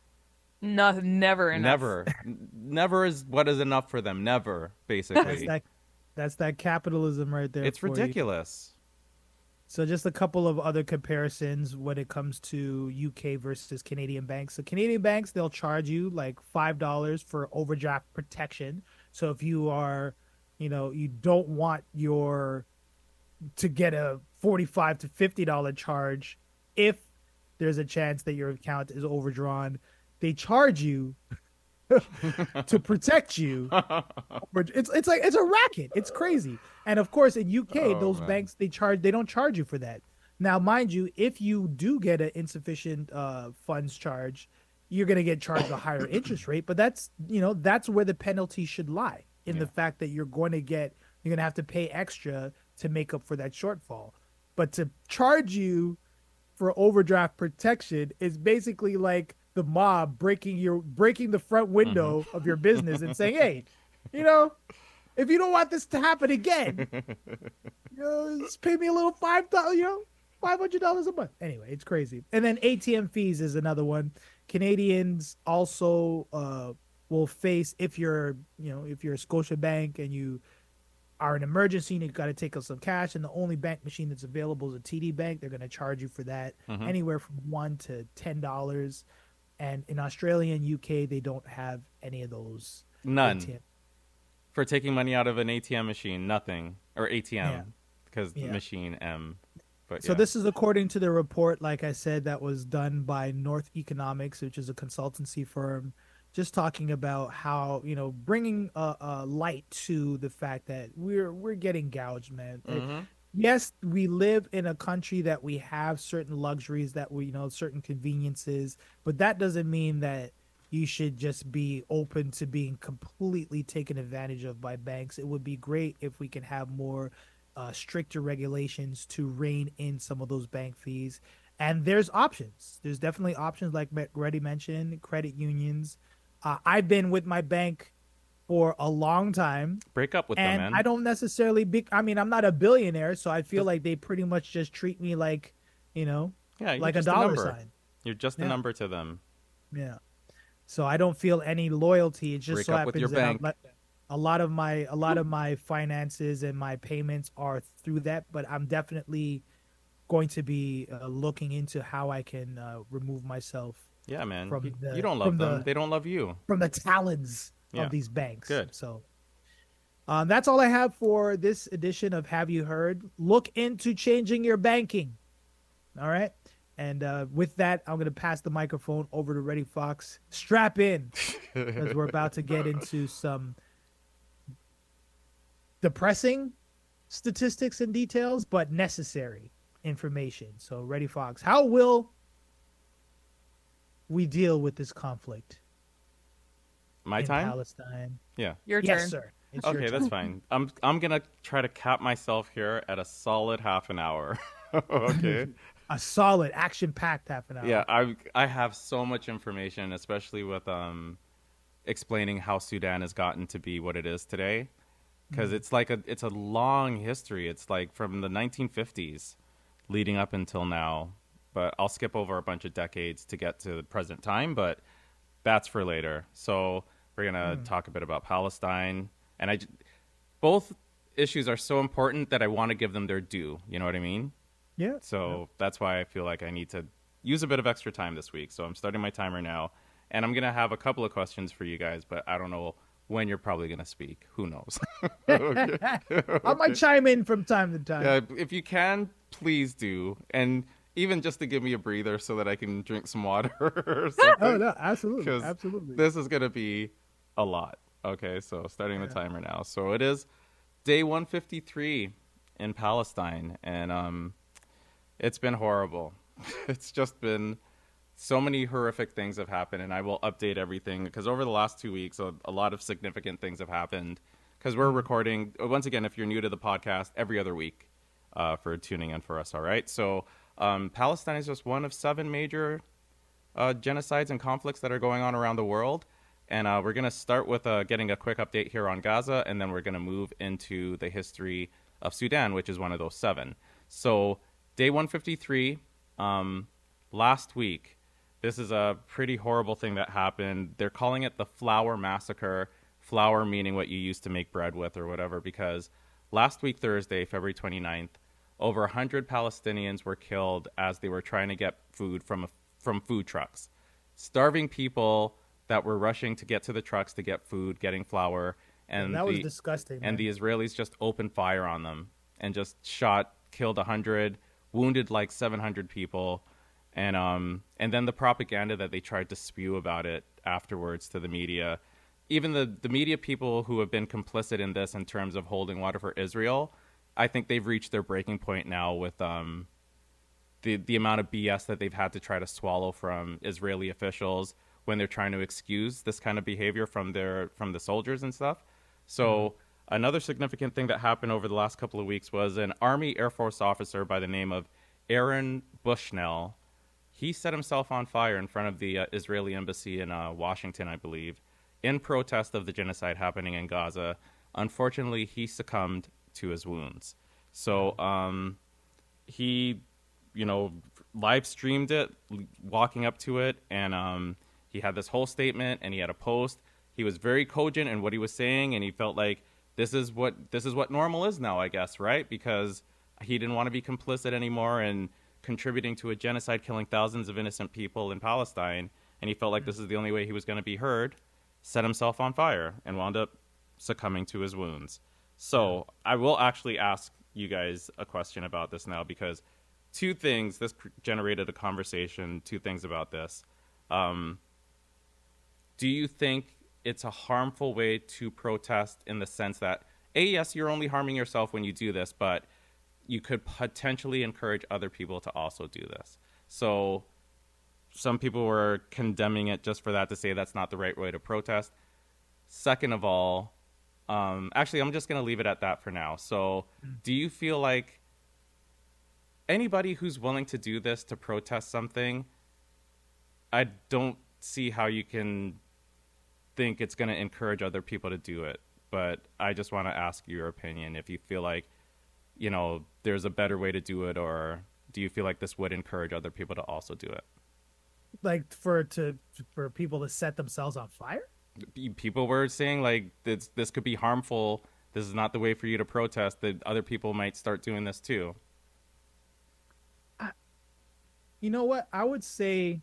No, never enough. Never, N- never is what is enough for them. Never, That's basically. that. That's that capitalism right there. It's for you. ridiculous. So just a couple of other comparisons when it comes to U K versus Canadian banks. So Canadian banks, they'll charge you like five dollars for overdraft protection. So if you are, you know, you don't want your to get a forty-five to fifty dollar charge if there's a chance that your account is overdrawn, they charge you to protect you. It's it's like it's a racket. It's crazy. And of course, in U K, Oh, those man. banks they charge they don't charge you for that. Now, mind you, if you do get an insufficient uh, funds charge, you're going to get charged a higher interest rate. But that's you know that's where the penalty should lie, in the Yeah. fact that you're going to get you're going to have to pay extra to make up for that shortfall. But to charge you for overdraft protection is basically like the mob breaking your breaking the front window Mm-hmm. of your business and saying, "Hey, you know, if you don't want this to happen again, you know, just pay me a little five dollars, you know, five hundred dollars a month." Anyway, it's crazy. And then A T M fees is another one. Canadians also uh, will face if you're, you know, if you're a Scotiabank and you are an emergency and you got to take out some cash, and the only bank machine that's available is a T D Bank, they're going to charge you for that Mhm. anywhere from one to ten dollars. And in Australia and U K, they don't have any of those. None. A T M. For taking money out of an A T M machine, nothing. Or A T M, Yeah. because Yeah. machine M. But So yeah. this is according to the report, like I said, that was done by North Economics, which is a consultancy firm, just talking about how, you know, bringing a, a light to the fact that we're we're getting gouged, man. It- Mhm. yes, we live in a country that we have certain luxuries, that we, you know, certain conveniences, but that doesn't mean that you should just be open to being completely taken advantage of by banks. It would be great if we can have more uh, stricter regulations to rein in some of those bank fees. And there's options. There's definitely options, like Reddy mentioned, credit unions. Uh, I've been with my bank for a long time, Break up with and them, man. I don't necessarily be. I mean, I'm not a billionaire, so I feel like they pretty much just treat me like, you know, yeah, you're like a just dollar number. sign. You're just a Yeah. number to them. Yeah. So I don't feel any loyalty. It just Break so up with happens your that I'm bank. let- a lot of my a lot of my finances and my payments are through that, but I'm definitely going to be uh, looking into how I can uh, remove myself Yeah, man. From you, the- you don't love from them. the- They don't love you. from the talons Yeah. of these banks. Good. So um, that's all I have for this edition of Have You Heard? Look into changing your banking. All right. And uh, with that, I'm going to pass the microphone over to Reddy Fox. Strap in, because we're about to get into some depressing statistics and details, but necessary information. So, Reddy Fox, how will we deal with this conflict My in time? Palestine? Yeah. Your Yes, turn. sir. It's your Okay, turn. that's fine. I'm I'm gonna try to cap myself here at a solid half an hour. Okay. A solid, action-packed half an hour. Yeah, I I have so much information, especially with um explaining how Sudan has gotten to be what it is today, because it's like a it's a long history. It's like from the nineteen fifties leading up until now. But I'll skip over a bunch of decades to get to the present time, but that's for later. So we're gonna talk a bit about Palestine, and I j- both issues are so important that I want to give them their due. You know what I mean? Yeah. So that's why I feel like I need to use a bit of extra time this week. So I'm starting my timer now, and I'm gonna have a couple of questions for you guys, but I don't know when you're probably gonna speak. Who knows? Okay. I might chime in from time to time. Yeah, if you can, please do, and even just to give me a breather so that I can drink some water or something. Oh no, absolutely, 'Cause absolutely. This is gonna be a lot. Okay, so starting the timer now. So it is day one fifty-three in Palestine, and um, it's been horrible. It's just been so many horrific things have happened, and I will update everything because over the last two weeks, a, a lot of significant things have happened. Because we're recording once again, if you're new to the podcast, every other week uh, for tuning in for us. All right, so um, Palestine is just one of seven major uh, genocides and conflicts that are going on around the world. And uh, we're going to start with uh, getting a quick update here on Gaza, and then we're going to move into the history of Sudan, which is one of those seven. So day one fifty-three, um, last week, this is a pretty horrible thing that happened. They're calling it the Flour Massacre, flour meaning what you used to make bread with or whatever, because last week, Thursday, February twenty-ninth, over one hundred Palestinians were killed as they were trying to get food from a, from food trucks. Starving people that were rushing to get to the trucks to get food, getting flour, and that was the, disgusting. and man. the Israelis just opened fire on them and just shot, killed one hundred, wounded like seven hundred people, and um and then the propaganda that they tried to spew about it afterwards to the media. Even the, the media people who have been complicit in this in terms of holding water for Israel, I think they've reached their breaking point now with um the the amount of B S that they've had to try to swallow from Israeli officials when they're trying to excuse this kind of behavior from their from the soldiers and stuff. So mm-hmm. another significant thing that happened over the last couple of weeks was an Army Air Force officer by the name of Aaron Bushnell. He set himself on fire in front of the uh, Israeli embassy in uh, Washington, I believe, in protest of the genocide happening in Gaza. Unfortunately, he succumbed to his wounds. So um, he, you know, live streamed it, walking up to it, and um, he had this whole statement, and he had a post. He was very cogent in what he was saying, and he felt like this is what this is what normal is now, I guess, right? Because he didn't want to be complicit anymore and contributing to a genocide, killing thousands of innocent people in Palestine, and he felt like this is the only way he was going to be heard. Set himself on fire and wound up succumbing to his wounds. So I will actually ask you guys a question about this now, because two things, this generated a conversation, two things about this. Um, do you think it's a harmful way to protest in the sense that, A, yes, you're only harming yourself when you do this, but you could potentially encourage other people to also do this? So some people were condemning it just for that, to say that's not the right way to protest. Second of all, um, actually, I'm just going to leave it at that for now. So do you feel like anybody who's willing to do this to protest something, I don't see how you can think it's going to encourage other people to do it. But I just want to ask your opinion, if you feel like, you know, there's a better way to do it, or do you feel like this would encourage other people to also do it? Like for to for people to set themselves on fire? People were saying like this this could be harmful. This is not the way for you to protest. That other people might start doing this too. I, you know what? I would say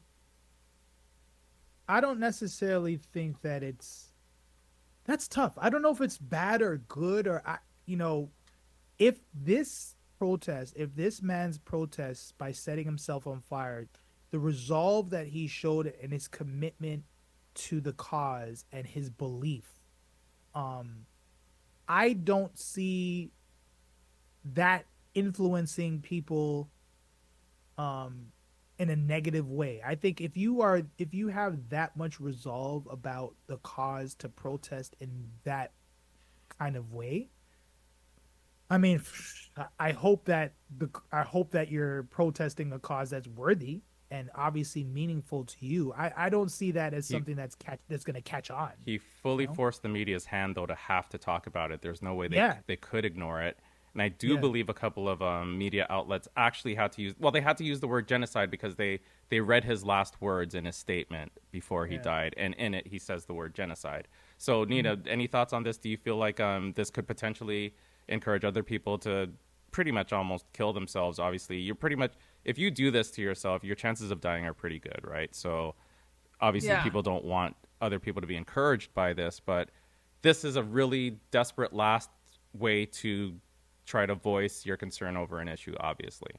I don't necessarily think that it's that's tough. I don't know if it's bad or good, or I, you know, if this protest, if this man's protest by setting himself on fire, the resolve that he showed and his commitment to the cause and his belief, um, I don't see that influencing people um in a negative way. I think if you are if you have that much resolve about the cause to protest in that kind of way, I mean, I hope that the I hope that you're protesting a cause that's worthy and obviously meaningful to you. I, I don't see that as He- something that's catch that's going to catch on. He fully You know? forced the media's hand, though, to have to talk about it. There's no way they Yeah. they could ignore it. And I do Yeah. believe a couple of um, media outlets actually had to use well, they had to use the word genocide because they they read his last words in his statement before he Yeah. died, and in it he says the word genocide. So, Nina, Mm-hmm. any thoughts on this? Do you feel like um, this could potentially encourage other people to pretty much almost kill themselves? Obviously, you're pretty much if you do this to yourself, your chances of dying are pretty good, right? So, obviously, Yeah. people don't want other people to be encouraged by this, but this is a really desperate last way to try to voice your concern over an issue, obviously.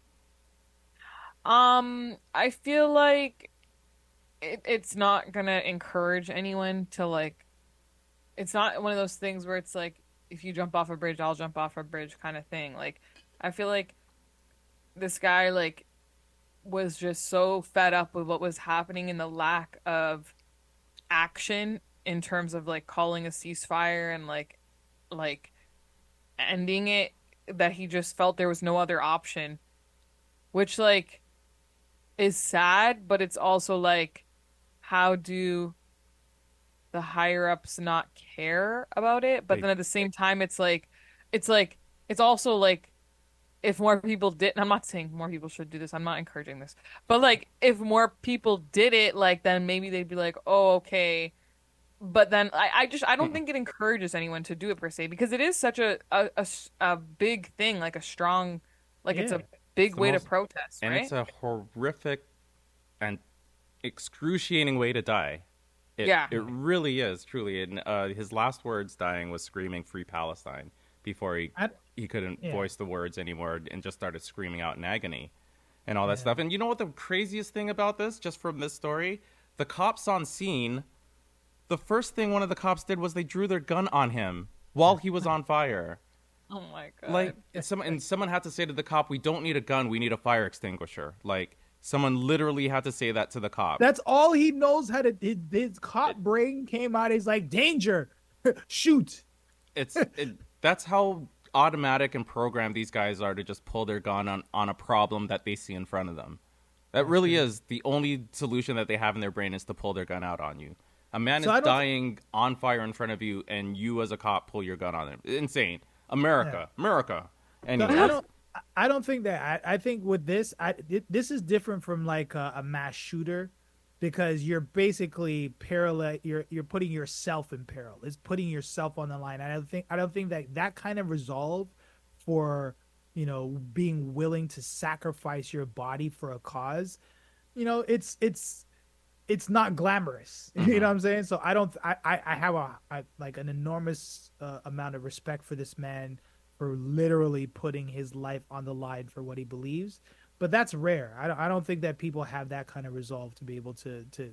Um, I feel like it, it's not gonna encourage anyone to like. It's not one of those things where it's like, if you jump off a bridge, I'll jump off a bridge kind of thing. Like, I feel like this guy like was just so fed up with what was happening and the lack of action in terms of like calling a ceasefire and like like ending it, that he just felt there was no other option, which like is sad, but it's also like, how do the higher ups not care about it? But They- then at the same time, it's like, it's like, it's also like, if more people did, and I'm not saying more people should do this, I'm not encouraging this, but like, if more people did it, like, then maybe they'd be like, oh, okay. But then I, I just, I don't think it encourages anyone to do it per se, because it is such a, a, a s- a big thing, like a strong, like it's Yeah. a big It's the way most- to protest, And right? it's a horrific and excruciating way to die. It, Yeah. It really is, truly. And uh, his last words dying was screaming "Free Palestine" before he I- he couldn't Yeah. voice the words anymore and just started screaming out in agony and all that Yeah. stuff. And you know what the craziest thing about this, just from this story? The cops on scene, the first thing one of the cops did was they drew their gun on him while he was on fire. Oh my God. Like and some and someone had to say to the cop, "We don't need a gun, we need a fire extinguisher." Like someone literally had to say that to the cop. That's all he knows how to. His, his cop brain came out. He's like, danger, shoot. It's it, that's how automatic and programmed these guys are to just pull their gun on on a problem that they see in front of them. That really is the only solution that they have in their brain, is to pull their gun out on you. A man So I is don't- dying on fire in front of you, and you as a cop pull your gun on him. Insane. America, America. So Anyway, I don't. I don't think that. I, I think with this, I it, this is different from like a, a mass shooter, because you're basically parallel. You're you're putting yourself in peril. It's putting yourself on the line. I don't think. I don't think that that kind of resolve for, you know, being willing to sacrifice your body for a cause, you know, it's it's it's not glamorous. You know what I'm saying? So I don't. I I, I have a I, like an enormous uh, amount of respect for this man for literally putting his life on the line for what he believes. But that's rare. I don't, I don't think that people have that kind of resolve to be able to to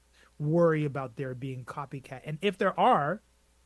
worry about there being copycat. And if there are,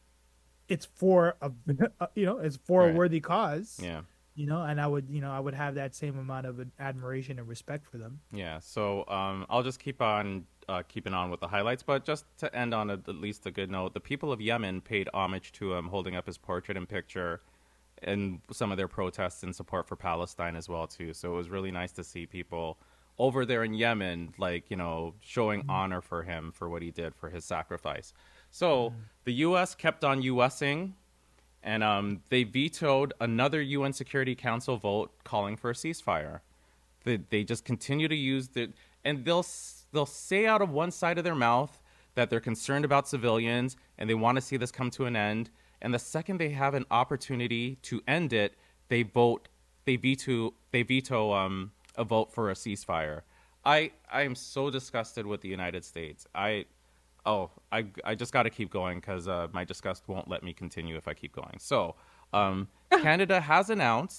it's for a you know it's for Right. a worthy cause. yeah. You know, and I would you know I would have that same amount of admiration and respect for them. Yeah, so um, I'll just keep on uh, keeping on with the highlights, but just to end on a, at least a good note, the people of Yemen paid homage to him, holding up his portrait and picture, and some of their protests and support for Palestine as well too. So it was really nice to see people over there in Yemen, like, you know, showing honor for him for what he did, for his sacrifice. So the U S kept on USing. And um, they vetoed another U N Security Council vote calling for a ceasefire. They, they just continue to use the, and they'll s- they'll say out of one side of their mouth that they're concerned about civilians and they want to see this come to an end. And the second they have an opportunity to end it, they vote, they veto, they veto um, a vote for a ceasefire. I I am so disgusted with the United States. I Oh, I, I just got to keep going because uh, my disgust won't let me continue if I keep going. So, um, Canada has announced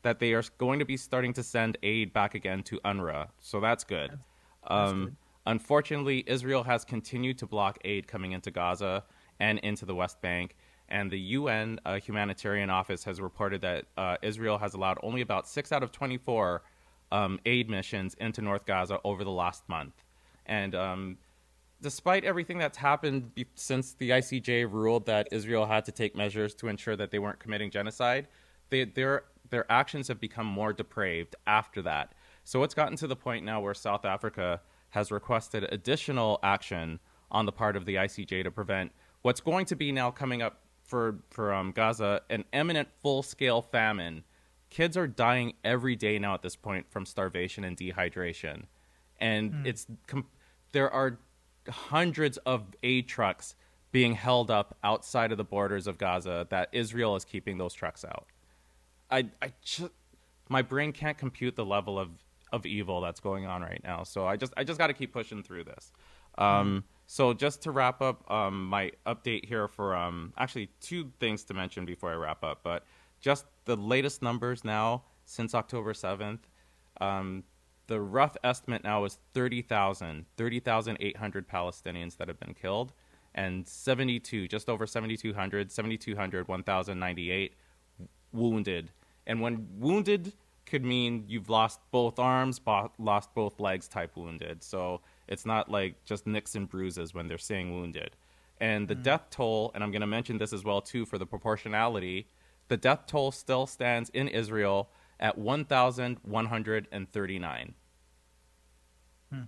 that they are going to be starting to send aid back again to UNRWA. So that's good. That's, um, good. Unfortunately, Israel has continued to block aid coming into Gaza and into the West Bank. And the U N uh, Humanitarian Office has reported that uh, Israel has allowed only about six out of twenty-four um, aid missions into North Gaza over the last month. And um, despite everything that's happened be- since the I C J ruled that Israel had to take measures to ensure that they weren't committing genocide, they, their their actions have become more depraved after that. So it's gotten to the point now where South Africa has requested additional action on the part of the I C J to prevent what's going to be now coming up for, for um, Gaza, an imminent full-scale famine. Kids are dying every day now at this point from starvation and dehydration. And mm. it's com- there are hundreds of aid trucks being held up outside of the borders of Gaza that Israel is keeping those trucks out. I, I just, my brain can't compute the level of, of evil that's going on right now. So I just I just got to keep pushing through this. Um, mm. So just to wrap up um, my update here for um, actually two things to mention before I wrap up, but just the latest numbers now since October seventh. Um, the rough estimate now is thirty thousand, thirty thousand eight hundred Palestinians that have been killed, and seventy-two, just over seventy-two hundred, seventy-two hundred, one thousand ninety-eight wounded. And when wounded could mean you've lost both arms, bo- lost both legs type wounded. So it's not like just nicks and bruises when they're saying wounded. And the mm. death toll, and I'm going to mention this as well too for the proportionality, the death toll still stands in Israel at one thousand one hundred thirty-nine. Hmm.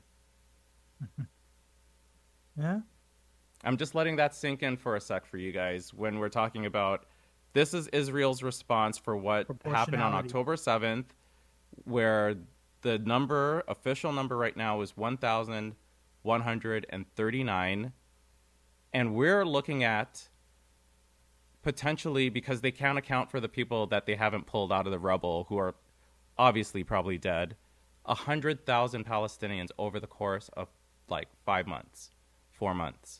Yeah. I'm just letting that sink in for a sec for you guys when we're talking about this is Israel's response for what happened on October seventh, where the number, official number right now is one thousand one hundred thirty-nine. And we're looking at potentially, because they can't account for the people that they haven't pulled out of the rubble, who are obviously probably dead, one hundred thousand Palestinians over the course of like five months, four months.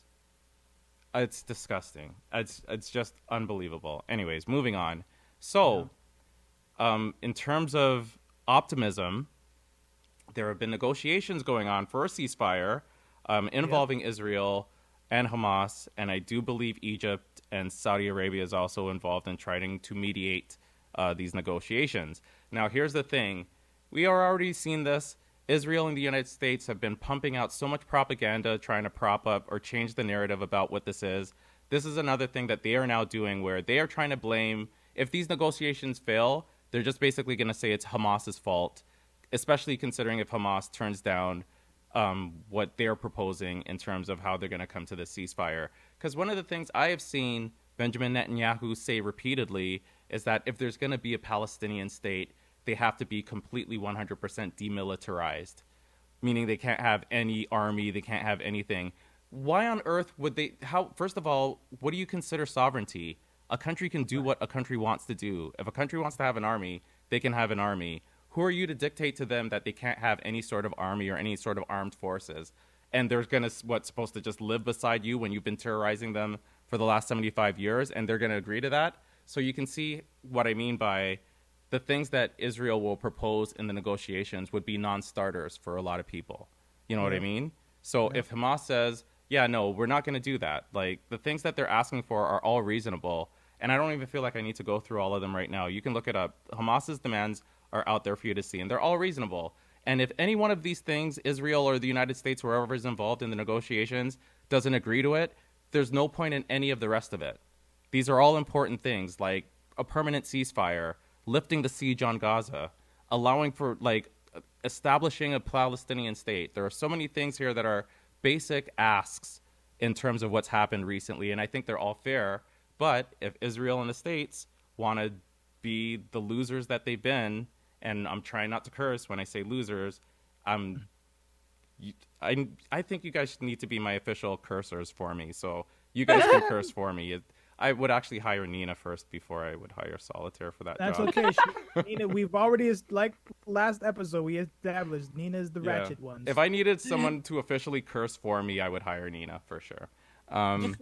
It's disgusting. It's it's just unbelievable. Anyways, moving on. So, yeah. um, in terms of optimism, there have been negotiations going on for a ceasefire um, involving yeah. Israel and Hamas, and I do believe Egypt and Saudi Arabia is also involved in trying to mediate uh, these negotiations. Now, here's the thing. We are already seeing this. Israel and the United States have been pumping out so much propaganda trying to prop up or change the narrative about what this is. This is another thing that they are now doing where they are trying to blame, if these negotiations fail, they're just basically going to say it's Hamas's fault, especially considering if Hamas turns down um, what they're proposing in terms of how they're going to come to the ceasefire. Because one of the things I have seen Benjamin Netanyahu say repeatedly is that if there's going to be a Palestinian state, they have to be completely one hundred percent demilitarized, meaning they can't have any army, they can't have anything. Why on earth would they, how, first of all, what do you consider sovereignty? A country can do what a country wants to do. If a country wants to have an army, they can have an army. Who are you to dictate to them that they can't have any sort of army or any sort of armed forces? And they're going to, what's supposed to just live beside you when you've been terrorizing them for the last seventy-five years, and they're going to agree to that? So you can see what I mean by the things that Israel will propose in the negotiations would be non-starters for a lot of people. You know yeah. what I mean? So yeah. if Hamas says, yeah, no, we're not going to do that. Like, the things that they're asking for are all reasonable. And I don't even feel like I need to go through all of them right now. You can look it up. Hamas's demands are out there for you to see, and they're all reasonable. And if any one of these things, Israel or the United States, wherever is involved in the negotiations, doesn't agree to it, there's no point in any of the rest of it. These are all important things, like a permanent ceasefire, lifting the siege on Gaza, allowing for, like, establishing a Palestinian state. There are so many things here that are basic asks in terms of what's happened recently, and I think they're all fair. But if Israel and the states want to be the losers that they've been, and I'm trying not to curse when I say losers, um, you, I, I think you guys need to be my official cursors for me, so you guys can curse for me. It, I would actually hire Nina first before I would hire Solitaire for that That's job. That's okay. She, Nina, we've already, like last episode, we established Nina is the yeah. ratchet one. If I needed someone to officially curse for me, I would hire Nina for sure. Um,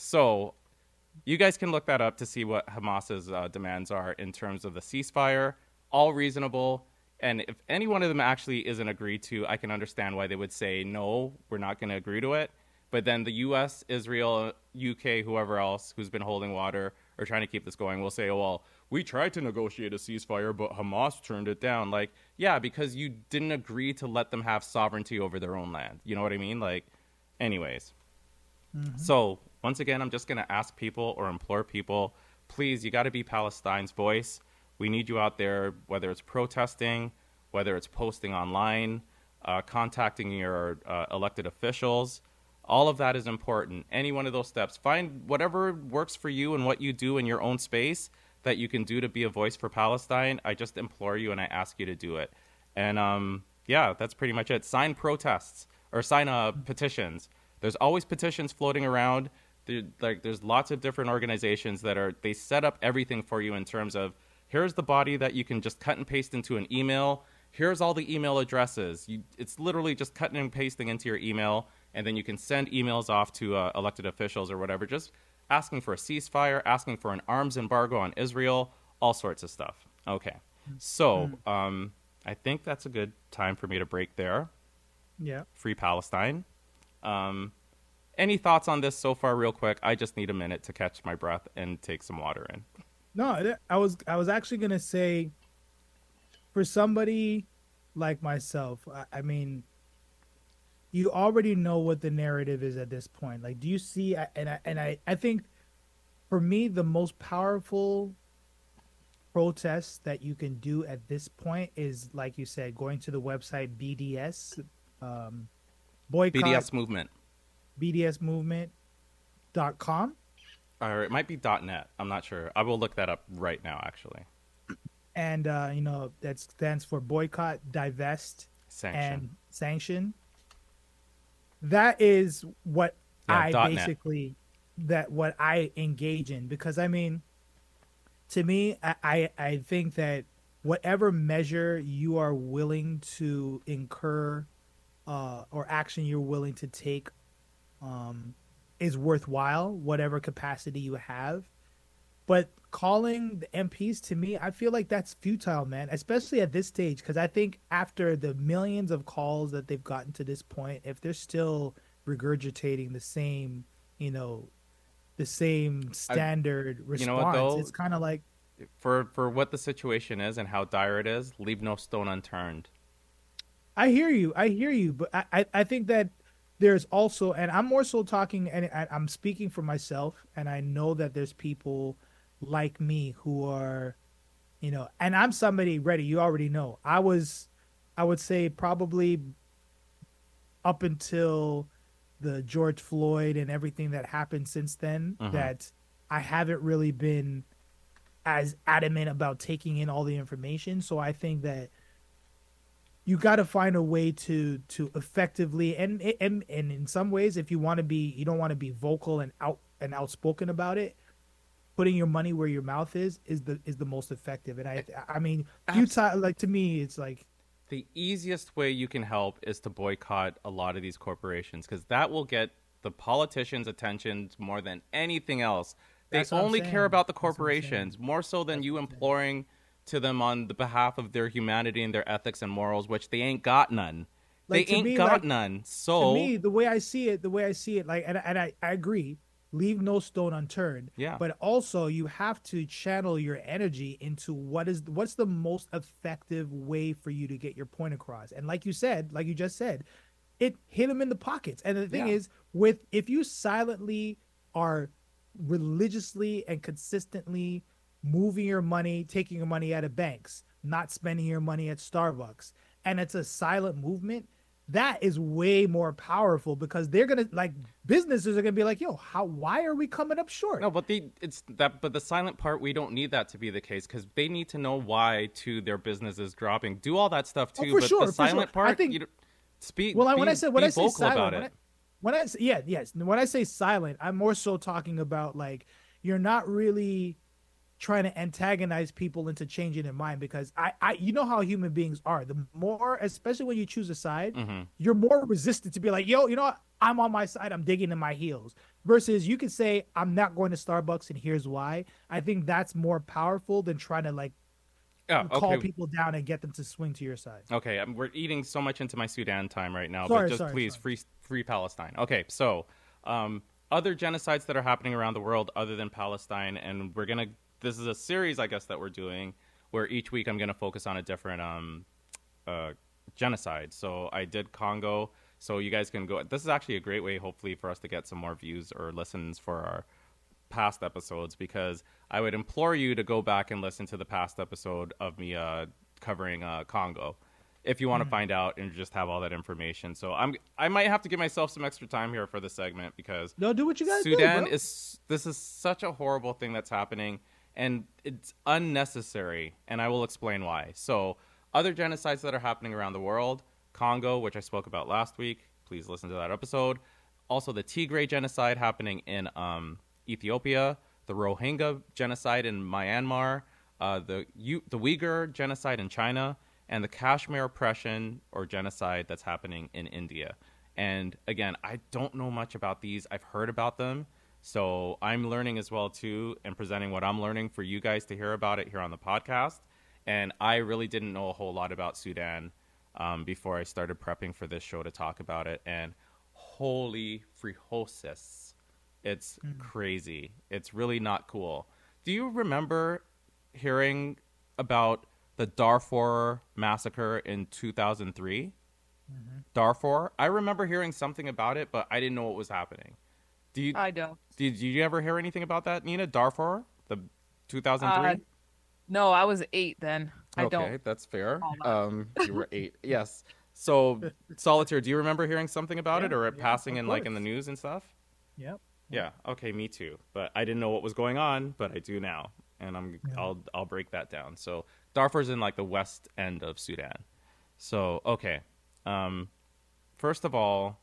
so you guys can look that up to see what Hamas's uh, demands are in terms of the ceasefire, all reasonable. And if any one of them actually isn't agreed to, I can understand why they would say, no, we're not going to agree to it. But then the U S, Israel, U K, whoever else who's been holding water or trying to keep this going will say, oh, well, we tried to negotiate a ceasefire, but Hamas turned it down. Like, yeah, because you didn't agree to let them have sovereignty over their own land. You know what I mean? Like, anyways. Mm-hmm. So, once again, I'm just going to ask people or implore people, please, you got to be Palestine's voice. We need you out there, whether it's protesting, whether it's posting online, uh, contacting your uh, elected officials. All of that is important. Any one of those steps. Find whatever works for you and what you do in your own space that you can do to be a voice for Palestine. I just implore you and I ask you to do it. And um, yeah, that's pretty much it. Sign protests or sign uh, petitions. There's always petitions floating around. There, like, there's lots of different organizations that are, they set up everything for you in terms of, here's the body that you can just cut and paste into an email. Here's all the email addresses. You, it's literally just cutting and pasting into your email. And then you can send emails off to uh, elected officials or whatever, just asking for a ceasefire, asking for an arms embargo on Israel, all sorts of stuff. Okay. So um, I think that's a good time for me to break there. Yeah. Free Palestine. Um, any thoughts on this so far real quick? I just need a minute to catch my breath and take some water in. No, I was I was actually going to say, for somebody like myself, I, I mean, you already know what the narrative is at this point. Like, do you see? And I, and I, I think, for me, the most powerful protest that you can do at this point is, like you said, going to the website B D S, um, boycott B D S movement, B D S movement dot com. Or it might be .net. I'm not sure. I will look that up right now, actually. And uh, you know, that stands for boycott, divest, sanction. and sanction. That is what yeah, I basically net. that what I engage in, because I mean, to me, I, I I think that whatever measure you are willing to incur, uh, or action you're willing to take, um, is worthwhile, whatever capacity you have. But calling the M Ps, to me, I feel like that's futile, man, especially at this stage, because I think after the millions of calls that they've gotten to this point, if they're still regurgitating the same, you know, the same standard I, response, you know what, though? It's kind of like... For, for what the situation is and how dire it is, leave no stone unturned. I hear you. I hear you. But I, I, I think that there's also, and I'm more so talking, and I'm speaking for myself, and I know that there's people like me who are, you know, and I'm somebody ready. You already know. I was, I would say probably up until the George Floyd and everything that happened since then, uh-huh. that I haven't really been as adamant about taking in all the information. So I think that you got to find a way to to effectively, and and and in some ways, if you want to be, you don't want to be vocal and out and outspoken about it, putting your money where your mouth is is the is the most effective. And I I mean, futile, like, to me, it's like the easiest way you can help is to boycott a lot of these corporations, because that will get the politicians' attention more than anything else. They only care about the corporations more so than you imploring to them on the behalf of their humanity and their ethics and morals, which they ain't got none. Like, they ain't me, got like, none. So to me, the way I see it, the way I see it, like, and, and I, I agree, leave no stone unturned. Yeah. But also, you have to channel your energy into what is what's the most effective way for you to get your point across. And like you said, like you just said, it hit them in the pockets. And the thing yeah. is, with if you silently are religiously and consistently moving your money, taking your money out of banks, not spending your money at Starbucks, and it's a silent movement, that is way more powerful, because they're gonna, like, businesses are gonna be like, yo, how why are we coming up short? No, but the it's that but the silent part, we don't need that to be the case, because they need to know why to their business is dropping. Do all that stuff too, oh, for but sure, the silent sure. part, I think, you speak. Well, be, when I say when I say silent, about when it. I, when I say, yeah, yes, when I say silent, I'm more so talking about, like, you're not really trying to antagonize people into changing their mind, because I, I, you know how human beings are. The more, especially when you choose a side, mm-hmm. you're more resistant to be like, yo, you know what? I'm on my side. I'm digging in my heels. Versus you can say, I'm not going to Starbucks and here's why. I think that's more powerful than trying to, like, Yeah, call okay. people down and get them to swing to your side. Okay, um, we're eating so much into my Sudan time right now, but Sorry, just sorry, please sorry. free free Palestine. Okay, so um, other genocides that are happening around the world other than Palestine, and we're gonna. This is a series, I guess, that we're doing where each week I'm gonna focus on a different um, uh, genocide. So I did Congo, so you guys can go. This is actually a great way, hopefully, for us to get some more views or listens for our past episodes, because I would implore you to go back and listen to the past episode of me uh, covering uh, Congo if you want to find out and just have all that information. So I'm I might have to give myself some extra time here for this segment because No, do what you gotta Sudan do, bro. is this is such a horrible thing that's happening, and it's unnecessary, and I will explain why. So other genocides that are happening around the world, Congo, which I spoke about last week, please listen to that episode. Also the Tigray genocide happening in um, Ethiopia, the Rohingya genocide in Myanmar, uh, the U- the Uyghur genocide in China, and the Kashmir oppression or genocide that's happening in India. And again, I don't know much about these. I've heard about them, so I'm learning as well too, and presenting what I'm learning for you guys to hear about it here on the podcast. And I really didn't know a whole lot about Sudan um, before I started prepping for this show to talk about it. And holy frijoles, it's crazy. It's really not cool. Do you remember hearing about the Darfur massacre in two thousand three? Darfur? I remember hearing something about it, but I didn't know what was happening. Do you I don't. did you ever hear anything about that, Nina? Darfur? The two thousand three? Uh, no, I was eight then. I Okay, don't. that's fair. recall that. Um, you were eight. Yes. So, Solitaire, do you remember hearing something about it Yeah, or it yeah, passing of in like in the course. news and stuff? Yep. Yeah. Okay, me too. But I didn't know what was going on, but I do now, and I'm Yeah. I'll I'll break that down. So Darfur's in like the west end of Sudan. So okay, um, first of all,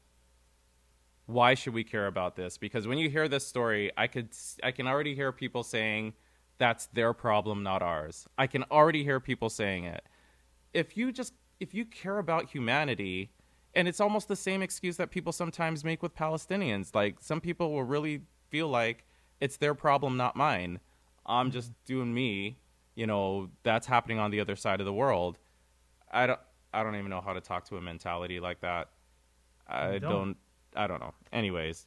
why should we care about this? Because when you hear this story, I could I can already hear people saying that's their problem, not ours. I can already hear people saying it. If you just if you care about humanity, and it's almost the same excuse that people sometimes make with Palestinians. Like some people will really feel like it's their problem, not mine. I'm just doing me. You know, that's happening on the other side of the world. I don't I don't even know how to talk to a mentality like that. I You don't. don't. I don't know. Anyways,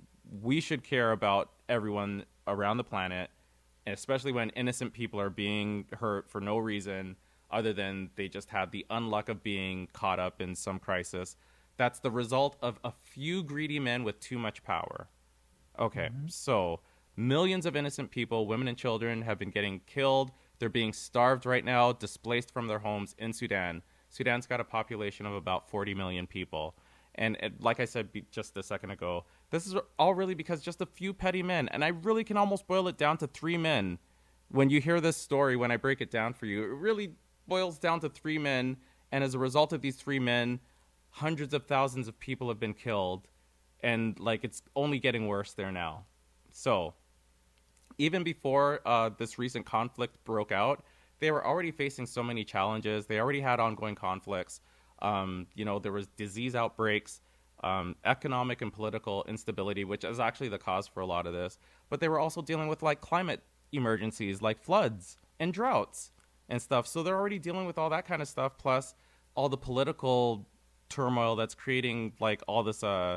we should care about everyone around the planet, especially when innocent people are being hurt for no reason other than they just had the unluck of being caught up in some crisis. That's the result of a few greedy men with too much power. Okay, so millions of innocent people, women and children, have been getting killed. They're being starved right now, displaced from their homes in Sudan. Sudan's got a population of about forty million people. And it, like I said be- just a second ago, this is all really because just a few petty men. And I really can almost boil it down to three men. When you hear this story, when I break it down for you, it really boils down to three men. And as a result of these three men, hundreds of thousands of people have been killed. And like it's only getting worse there now. So even before uh, this recent conflict broke out, they were already facing so many challenges. They already had ongoing conflicts. Um, you know, there was disease outbreaks, um, economic and political instability, which is actually the cause for a lot of this. But they were also dealing with like climate emergencies, like floods and droughts and stuff. So they're already dealing with all that kind of stuff, plus all the political turmoil that's creating like all this uh,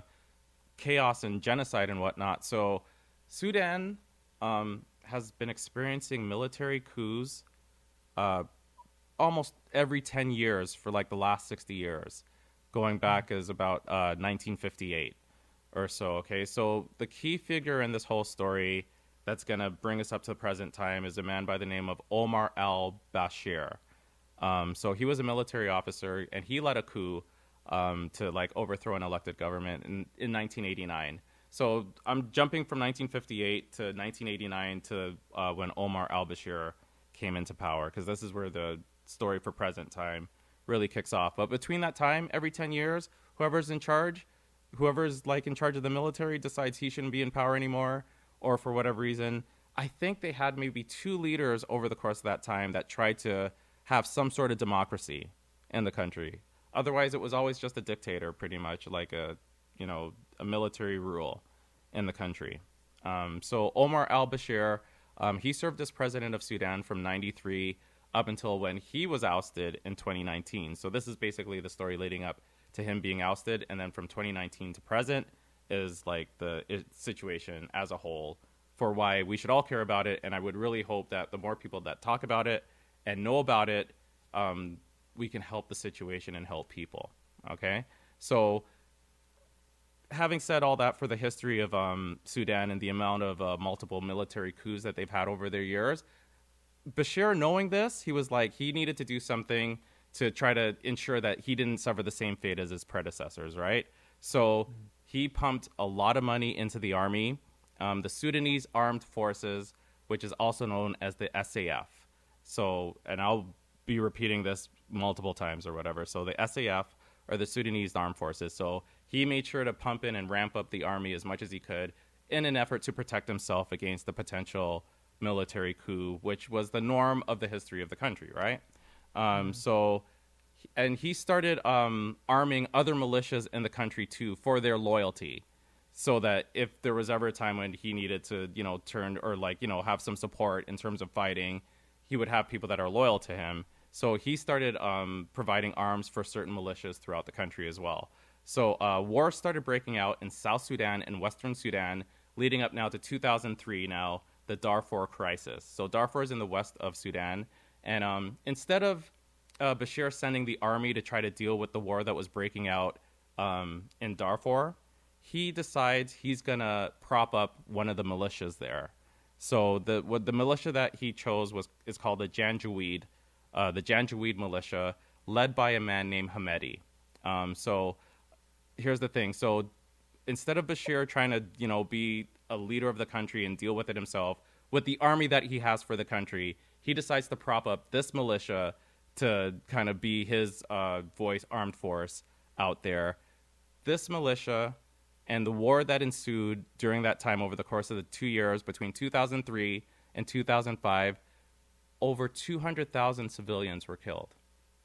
chaos and genocide and whatnot. So Sudan um, has been experiencing military coups uh, almost every ten years for like the last sixty years, going back as about uh, nineteen fifty-eight or so. Okay, so the key figure in this whole story that's going to bring us up to the present time is a man by the name of Omar al-Bashir. Um, so he was a military officer, and he led a coup um, to like overthrow an elected government in, in nineteen eighty-nine. So I'm jumping from nineteen fifty-eight to nineteen eighty-nine to uh, when Omar al-Bashir came into power, because this is where the story for present time really kicks off. But between that time, every ten years, whoever's in charge, whoever's like in charge of the military decides he shouldn't be in power anymore, or for whatever reason. I think they had maybe two leaders over the course of that time that tried to have some sort of democracy in the country. Otherwise, it was always just a dictator, pretty much like a, you know, a military rule in the country. Um, so Omar al-Bashir, um, he served as president of Sudan from ninety-three up until when he was ousted in twenty nineteen. So this is basically the story leading up to him being ousted, and then from twenty nineteen to present is like the situation as a whole for why we should all care about it. And I would really hope that the more people that talk about it and know about it, um, we can help the situation and help people. Okay, so having said all that for the history of um, Sudan and the amount of uh, multiple military coups that they've had over their years, Bashir, knowing this, he was like, he needed to do something to try to ensure that he didn't suffer the same fate as his predecessors, right? So mm-hmm. he pumped a lot of money into the army, um, the Sudanese Armed Forces, which is also known as the S A F. So, and I'll be repeating this multiple times or whatever. So the S A F are the Sudanese Armed Forces. So he made sure to pump in and ramp up the army as much as he could in an effort to protect himself against the potential military coup, which was the norm of the history of the country, right? Um, mm-hmm. So, and he started um, arming other militias in the country too for their loyalty, so that if there was ever a time when he needed to, you know, turn or like, you know, have some support in terms of fighting, he would have people that are loyal to him. So he started um, providing arms for certain militias throughout the country as well. So uh, war started breaking out in South Sudan and Western Sudan, leading up now to two thousand three now, the Darfur crisis. So Darfur is in the west of Sudan. And um, instead of uh, Bashir sending the army to try to deal with the war that was breaking out um, in Darfur, he decides he's going to prop up one of the militias there. So the what the militia that he chose was is called the Janjaweed, uh, the Janjaweed militia, led by a man named Hamedi. Um, so here's the thing. So instead of Bashir trying to, you know, be a leader of the country and deal with it himself, with the army that he has for the country, he decides to prop up this militia to kind of be his uh, voice armed force out there. This militia and the war that ensued during that time over the course of the two years between two thousand three and two thousand five, over two hundred thousand civilians were killed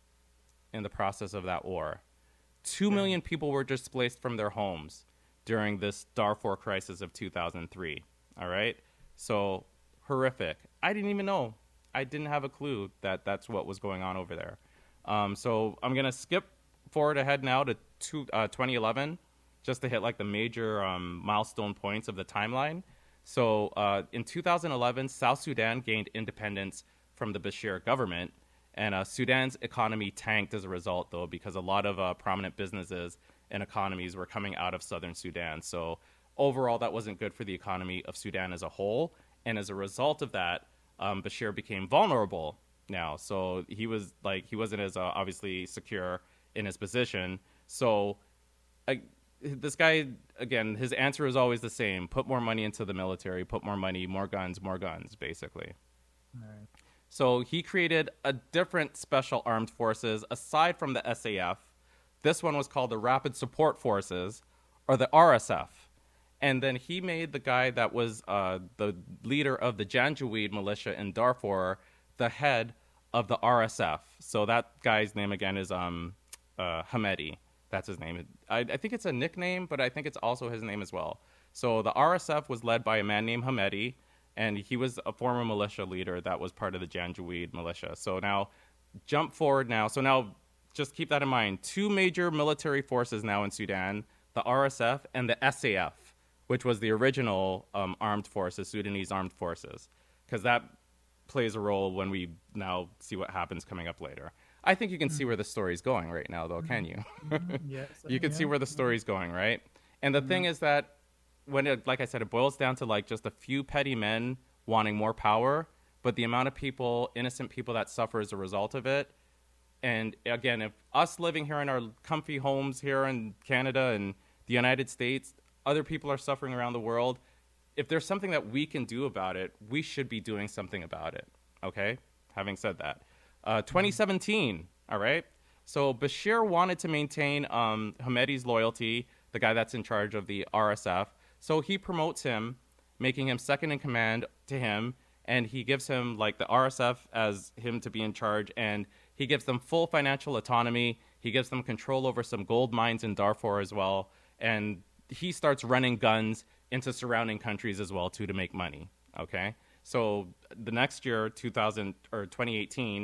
in the process of that war. Two million people were displaced from their homes during this Darfur crisis of two thousand three. All right? So horrific. I didn't even know. I didn't have a clue that that's what was going on over there. Um, so I'm going to skip forward ahead now to two, uh, twenty eleven, just to hit like the major um, milestone points of the timeline. So uh, in two thousand eleven, South Sudan gained independence from the Bashir government, and uh, Sudan's economy tanked as a result, though, because a lot of uh, prominent businesses and economies were coming out of southern Sudan. So overall, that wasn't good for the economy of Sudan as a whole. And as a result of that, um, Bashir became vulnerable now. So he was like, he wasn't as uh, obviously secure in his position. So uh, this guy, again, his answer is always the same. Put more money into the military, put more money, more guns, more guns, basically. All right. So he created a different special armed forces aside from the S A F. This one was called the Rapid Support Forces, or the R S F. And then he made the guy that was uh, the leader of the Janjaweed militia in Darfur the head of the R S F. So that guy's name, again, is um, uh, Hamedi. That's his name. I, I think it's a nickname, but I think it's also his name as well. So the R S F was led by a man named Hamedi, and he was a former militia leader that was part of the Janjaweed militia. So now, jump forward now. So now, just keep that in mind. Two major military forces now in Sudan, the R S F and the S A F, which was the original um, armed forces, Sudanese armed forces, because that plays a role when we now see what happens coming up later. I think you can see where the story's going right now, though, can you? Yes, You can yeah. see where the story's going, right? And the thing is that when it, like I said, it boils down to like just a few petty men wanting more power, but the amount of people, innocent people that suffer as a result of it. And again, if us living here in our comfy homes here in Canada and the United States, other people are suffering around the world. If there's something that we can do about it, we should be doing something about it. Okay? Having said that. Uh, twenty seventeen, all right? So Bashir wanted to maintain um, Hamedi's loyalty, the guy that's in charge of the R S F. So he promotes him, making him second in command to him, and he gives him like the R S F as him to be in charge, and he gives them full financial autonomy. He gives them control over some gold mines in Darfur as well, and he starts running guns into surrounding countries as well too to make money. Okay, so the next year, two thousand or twenty eighteen,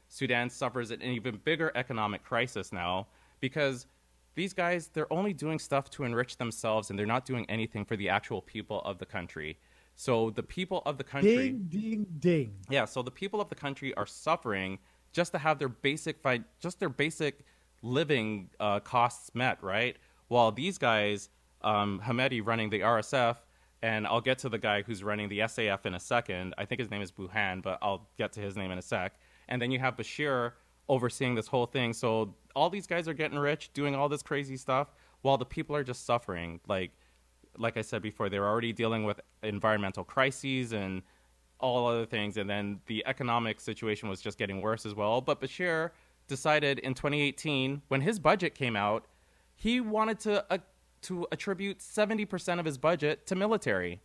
Sudan suffers an even bigger economic crisis now because these guys, they're only doing stuff to enrich themselves and they're not doing anything for the actual people of the country. So the people of the country... Ding, ding, ding. Yeah, so the people of the country are suffering just to have their basic fi- just their basic living uh, costs met, right? While these guys, um, Hamedi running the R S F, and I'll get to the guy who's running the S A F in a second. I think his name is Buhan, but I'll get to his name in a sec. And then you have Bashir overseeing this whole thing. So all these guys are getting rich, doing all this crazy stuff, while the people are just suffering. Like, like I said before, they're already dealing with environmental crises and all other things, and then the economic situation was just getting worse as well. But Bashir decided in twenty eighteen, when his budget came out, he wanted to uh, to attribute seventy percent of his budget to military.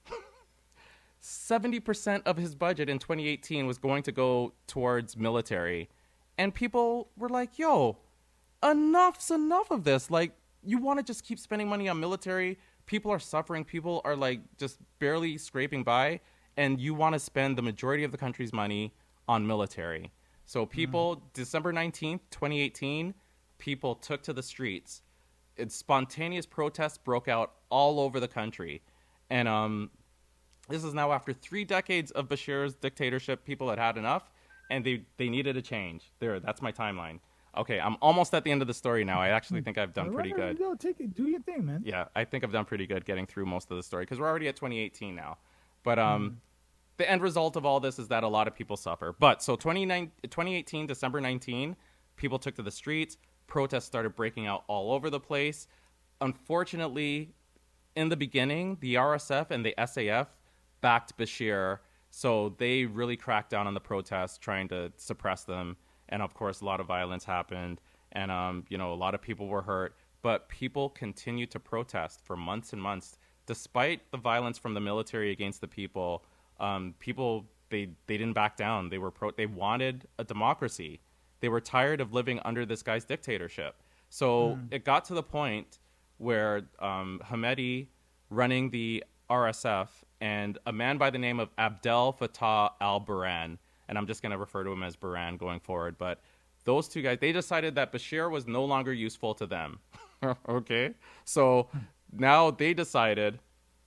seventy percent of his budget in twenty eighteen was going to go towards military. And people were like, yo, enough's enough of this. Like, you want to just keep spending money on military? People are suffering. People are, like, just barely scraping by. And you want to spend the majority of the country's money on military. So people, mm. December nineteenth, twenty eighteen, people took to the streets. It, spontaneous protests broke out all over the country. And um, this is now after three decades of Bashir's dictatorship. People had had enough, and they, they needed a change. There, that's my timeline. Okay, I'm almost at the end of the story now. I actually think I've done pretty good. Go, take it, do your thing, man. Yeah, I think I've done pretty good getting through most of the story, because we're already at twenty eighteen now. But um, mm. the end result of all this is that a lot of people suffer. But so twenty eighteen, December nineteenth, people took to the streets. Protests started breaking out all over the place. Unfortunately, in the beginning, the R S F and the S A F backed Bashir, so they really cracked down on the protests, trying to suppress them. And of course, a lot of violence happened, and um, you know, a lot of people were hurt. But people continued to protest for months and months, despite the violence from the military against the people. Um, people they they didn't back down. They were pro- they wanted a democracy. They were tired of living under this guy's dictatorship. So mm. it got to the point where um, Hamedi running the R S F and a man by the name of Abdel Fattah al-Burhan, and I'm just going to refer to him as Burhan going forward, but those two guys, they decided that Bashir was no longer useful to them. Okay? So now they decided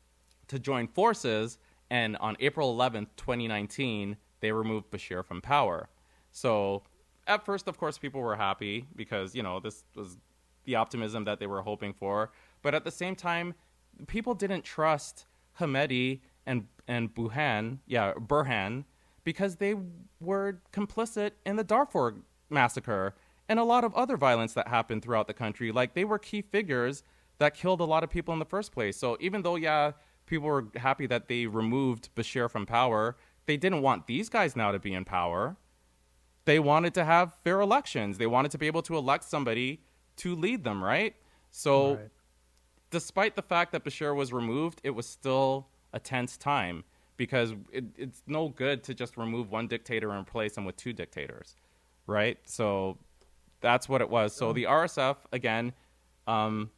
to join forces, and on April eleventh, twenty nineteen, they removed Bashir from power. So at first, of course, people were happy because, you know, this was the optimism that they were hoping for. But at the same time, people didn't trust Hamedi and and Buhan, yeah, Burhan, because they were complicit in the Darfur massacre and a lot of other violence that happened throughout the country. Like, they were key figures that killed a lot of people in the first place. So even though, yeah, people were happy that they removed Bashir from power, they didn't want these guys now to be in power. They wanted to have fair elections. They wanted to be able to elect somebody to lead them, right? So right. Despite the fact that Bashir was removed, it was still a tense time because it, it's no good to just remove one dictator and replace him with two dictators, right? So that's what it was. So the R S F, again, um,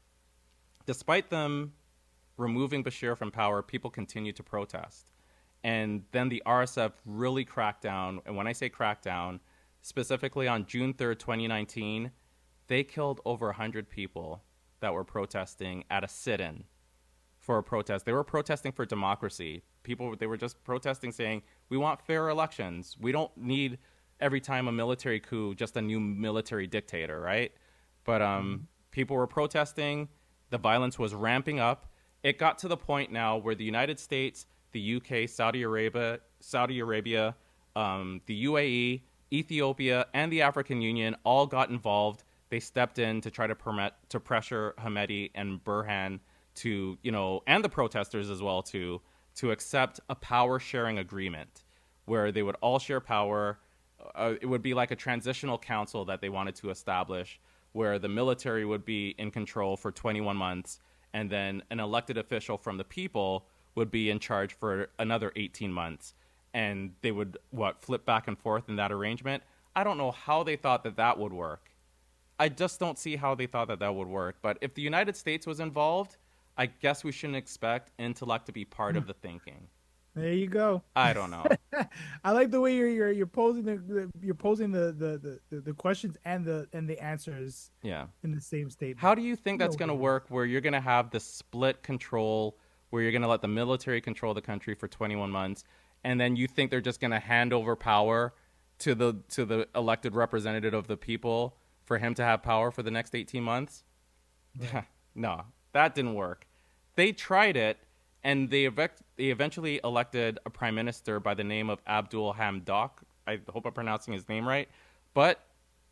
despite them removing Bashir from power, people continued to protest. And then the R S F really cracked down. And when I say cracked down, specifically on June third, twenty nineteen, they killed over one hundred people that were protesting at a sit-in for a protest. They were protesting for democracy. People, they were just protesting saying, we want fair elections. We don't need every time a military coup, just a new military dictator, right? But um, mm-hmm. people were protesting. The violence was ramping up. It got to the point now where the United States, the U K, Saudi Arabia, Saudi Arabia, um, the U A E, Ethiopia, and the African Union all got involved. They stepped in to try to permit to pressure Hamedi and Burhan to, you know, and the protesters as well to to accept a power sharing agreement where they would all share power. Uh, it would be like a transitional council that they wanted to establish where the military would be in control for twenty-one months and then an elected official from the people would be in charge for another eighteen months. And they would, what, flip back and forth in that arrangement. I don't know how they thought that that would work. I just don't see how they thought that that would work. But if the United States was involved, I guess we shouldn't expect intellect to be part of the thinking. There you go. I don't know. I like the way you're you're, you're posing the, the you're posing the, the, the, the questions and the and the answers Yeah. in the same statement. How do you think You that's know going to what it work where you're going to have the split control, where you're going to let the military control the country for twenty-one months, and then you think they're just going to hand over power to the to the elected representative of the people for him to have power for the next eighteen months? Right. No, that didn't work. They tried it, and they, evec- they eventually elected a prime minister by the name of Abdul Hamdok. I hope I'm pronouncing his name right. But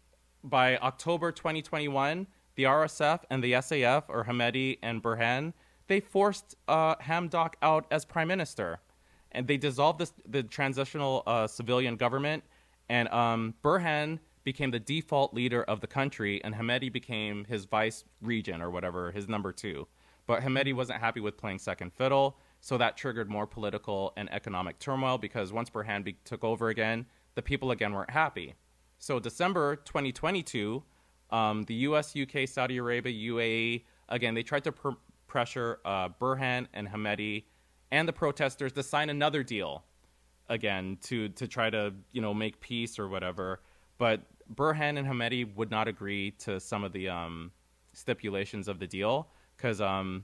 by October twenty twenty-one, the R S F and the S A F, or Hamedi and Burhan, they forced uh, Hamdok out as prime minister. And they dissolved this, the transitional uh, civilian government, and um, Burhan became the default leader of the country, and Hamedi became his vice regent, or whatever, his number two. But Hamedi wasn't happy with playing second fiddle, so that triggered more political and economic turmoil, because once Burhan be- took over again, the people again weren't happy. So December twenty twenty-two, um, the U S, U K, Saudi Arabia, U A E, again, they tried to pr- pressure uh, Burhan and Hamedi and the protesters to sign another deal, again, to, to try to, you know, make peace or whatever. But Burhan and Hamedi would not agree to some of the um, stipulations of the deal, because um,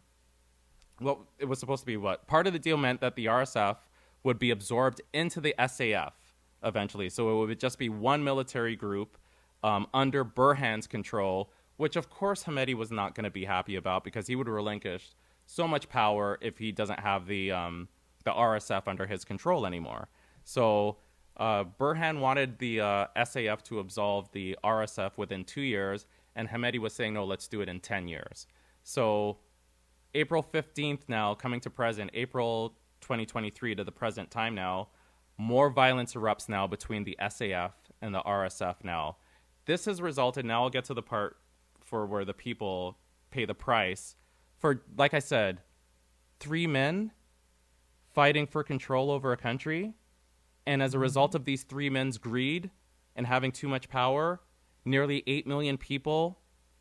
well, it was supposed to be what? Part of the deal meant that the R S F would be absorbed into the S A F eventually. So it would just be one military group um, under Burhan's control, which of course Hamedi was not going to be happy about, because he would relinquish so much power if he doesn't have the um, the R S F under his control anymore. So uh, Burhan wanted the uh, S A F to absolve the R S F within two years, and Hamedi was saying, no, let's do it in ten years. So April fifteenth now, coming to present, April twenty twenty-three to the present time now, more violence erupts now between the S A F and the R S F now. This has resulted, now I'll get to the part for where the people pay the price, for, like I said, three men fighting for control over a country, and as a result of these three men's greed and having too much power, nearly eight million people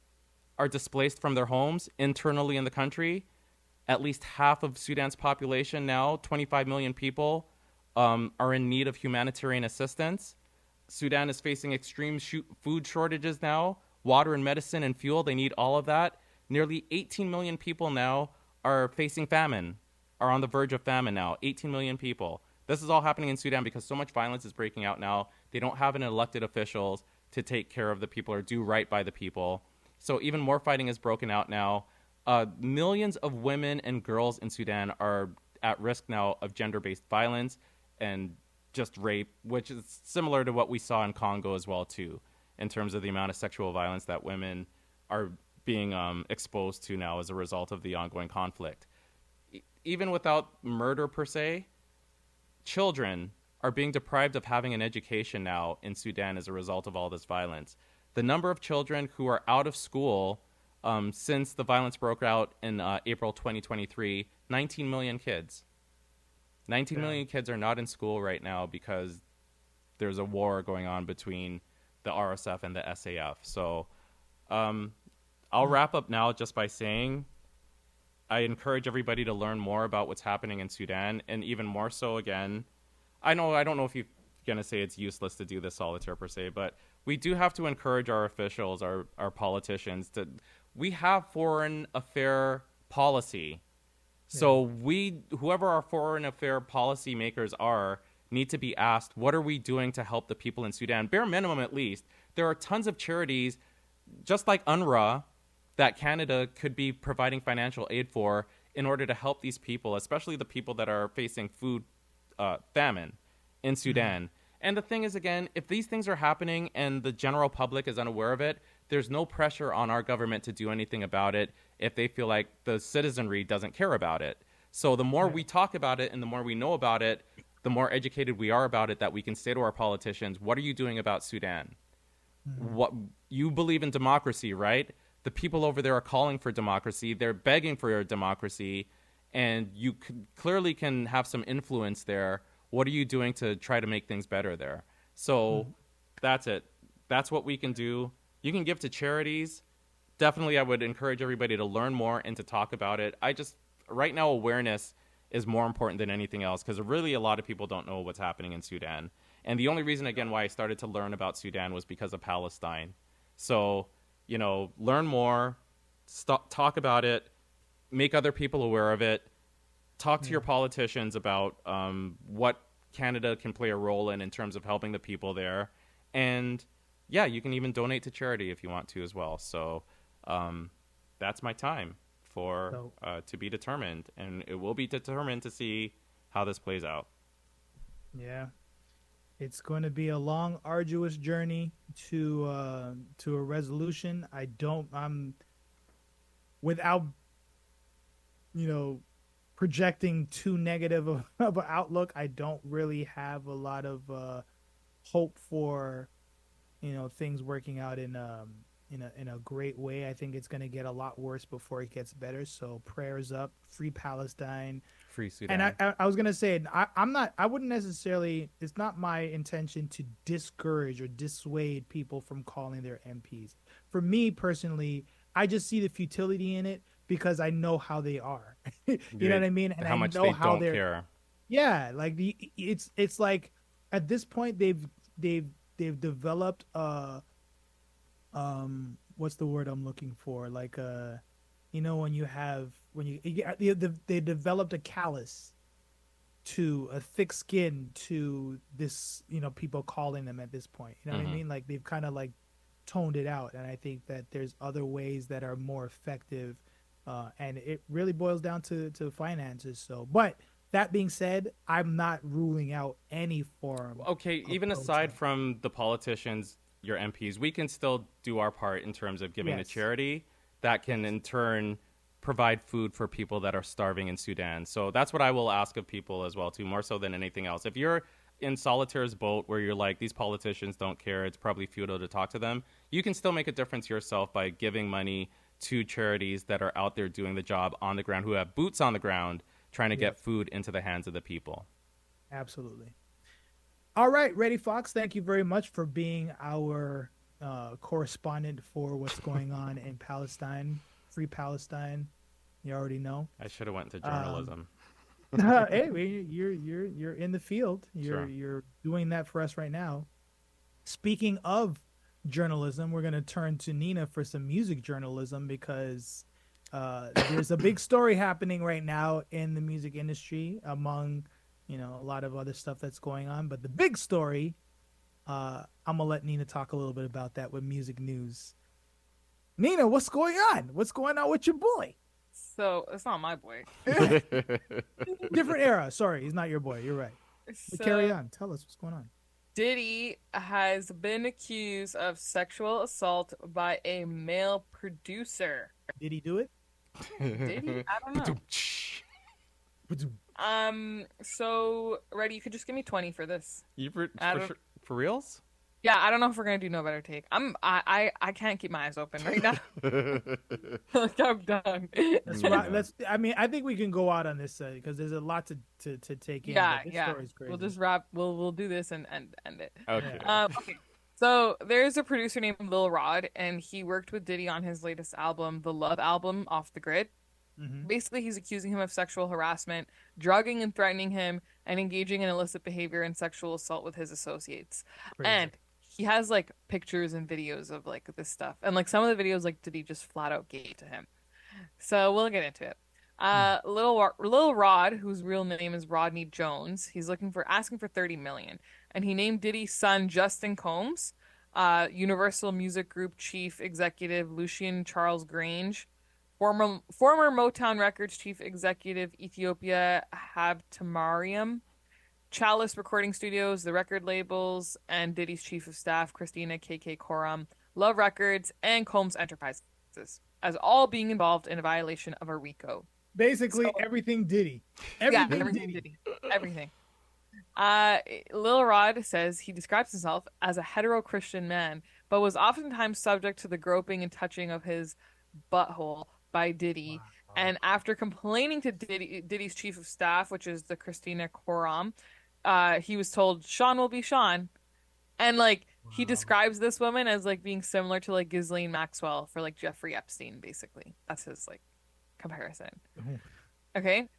are displaced from their homes internally in the country. At least half of Sudan's population now, twenty-five million people, um, are in need of humanitarian assistance. Sudan is facing extreme sh- food shortages now, water and medicine and fuel. They need all of that. Nearly eighteen million people now are facing famine, are on the verge of famine now. eighteen million people. This is all happening in Sudan because so much violence is breaking out now. They don't have an elected officials to take care of the people or do right by the people. So even more fighting is broken out now. Uh, millions of women and girls in Sudan are at risk now of gender-based violence and just rape, which is similar to what we saw in Congo as well, too, in terms of the amount of sexual violence that women are being um, exposed to now as a result of the ongoing conflict. E- even without murder per se, children are being deprived of having an education now in Sudan as a result of all this violence. The number of children who are out of school um, since the violence broke out in uh, April twenty twenty-three, nineteen million kids. nineteen Yeah. million kids are not in school right now because there's a war going on between the R S F and the S A F. So um, I'll wrap up now just by saying I encourage everybody to learn more about what's happening in Sudan, and even more so, again, I know I don't know if you're going to say it's useless to do this solitaire per se, but we do have to encourage our officials, our, our politicians, to we have foreign affair policy. So we, whoever our foreign affair policy makers are, need to be asked, what are we doing to help the people in Sudan? Bare minimum, at least. There are tons of charities, just like U N R W A, that Canada could be providing financial aid for in order to help these people, especially the people that are facing food uh, famine in Sudan. Mm-hmm. And the thing is, again, if these things are happening and the general public is unaware of it, there's no pressure on our government to do anything about it if they feel like the citizenry doesn't care about it. So the more we talk about it and the more we know about it, the more educated we are about it, that we can say to our politicians, what are you doing about Sudan? Mm-hmm. What you believe in democracy, right? The people over there are calling for democracy. They're begging for your democracy, and you c- clearly can have some influence there. What are you doing to try to make things better there? So mm-hmm. that's it. That's what we can do. You can give to charities. Definitely, I would encourage everybody to learn more and to talk about it. I just, right now, awareness is more important than anything else, because really a lot of people don't know what's happening in Sudan. And the only reason, again, why I started to learn about Sudan was because of Palestine. So, you know, learn more, st- talk about it, make other people aware of it, talk to Yeah. your politicians about um, what Canada can play a role in in terms of helping the people there. And yeah, you can even donate to charity if you want to as well. So um, that's my time for So- uh, to be determined, and it will be determined to see how this plays out. Yeah. It's going to be a long, arduous journey to uh, to a resolution. I don't. I'm without, you know, projecting too negative of, of an outlook. I don't really have a lot of uh, hope for, you know, things working out in um in a in a great way. I think it's going to get a lot worse before it gets better. So prayers up, free Palestine. Free Sudan. And I, I, I was gonna say, I, I'm not. I wouldn't necessarily. It's not my intention to discourage or dissuade people from calling their M Ps. For me personally, I just see the futility in it because I know how they are. you Yeah, know what I mean? And how I much know they how don't they're. care. Yeah, like the it's it's like at this point they've they've they've developed uh um what's the word I'm looking for? Like uh you know when you have when you, you get- they, they developed a callus to a thick skin to this, you know, people calling them at this point. You know what I Mhm. mean? Like they've kind of like toned it out, and I think that there's other ways that are more effective, uh, and it really boils down to to finances. So, but that being said, I'm not ruling out any form. Okay, of even aside protest. from the politicians, your M Ps, we can still do our part in terms of giving Yes. to charity that can in turn provide food for people that are starving in Sudan. So that's what I will ask of people as well too, more so than anything else. If you're in Solitaire's boat where you're like, these politicians don't care, it's probably futile to talk to them, you can still make a difference yourself by giving money to charities that are out there doing the job on the ground, who have boots on the ground, trying to get Yes. food into the hands of the people. Absolutely. All right, Ready Fox, thank you very much for being our uh, correspondent for what's going on in Palestine. Free Palestine. You already know. I should have went into Um, journalism. Hey, we- you're you're you're in the field. You're Sure. you're doing that for us right now. Speaking of journalism, we're gonna turn to Nina for some music journalism because uh, there's a big story happening right now in the music industry, among you know a lot of other stuff that's going on. But the big story, uh, I'm gonna let Nina talk a little bit about that with music news. Nina, what's going on? What's going on with your boy? So it's not my boy. Different era. Sorry, he's not your boy. You're right. But So carry on. Tell us what's going on. Diddy has been accused of sexual assault by a male producer. Did he do it? Did he? I don't know. Um. So, ready? You could just give me twenty for this. You for, I for, don't- sure- for reals? Yeah, I don't know if we're gonna do no better take. I'm. I. I. I can't keep my eyes open right now. Like, I'm done. Let's, Yeah. ri- let's. I mean, I think we can go out on this because there's a lot to, to, to take in. Yeah, but this yeah. story's crazy. We'll just wrap. We'll we'll do this and and end it. Okay. Um, okay. So there's a producer named Lil Rod, and he worked with Diddy on his latest album, the Love album, Off the Grid. Mhm. Basically, he's accusing him of sexual harassment, drugging and threatening him, and engaging in illicit behavior and sexual assault with his associates. Crazy. And he has like pictures and videos of like this stuff, and like some of the videos, like Diddy just flat out gave to him. So we'll get into it. Uh, Lil Wa- Lil Rod, whose real name is Rodney Jones, he's looking for asking for thirty million, and he named Diddy's son Justin Combs, uh, Universal Music Group chief executive Lucian Charles Grange, former former Motown Records chief executive Ethiopia Habtemariam, Chalice Recording Studios, the record labels, and Diddy's chief of staff Christina K K Coram, Love Records, and Combs Enterprises, as all being involved in a violation of a RICO. Basically, So- everything Diddy. Yeah, Everything, everything Diddy. Diddy. Everything. Uh, Lil Rod says he describes himself as a hetero Christian man, but was oftentimes subject to the groping and touching of his butthole by Diddy. And after complaining to Diddy, Diddy's chief of staff, which is the Christina Coram, uh, he was told Sean will be Sean. And like he Wow. describes this woman as like being similar to like Ghislaine Maxwell for like Jeffrey Epstein, basically. That's his like comparison. Mhm. Okay.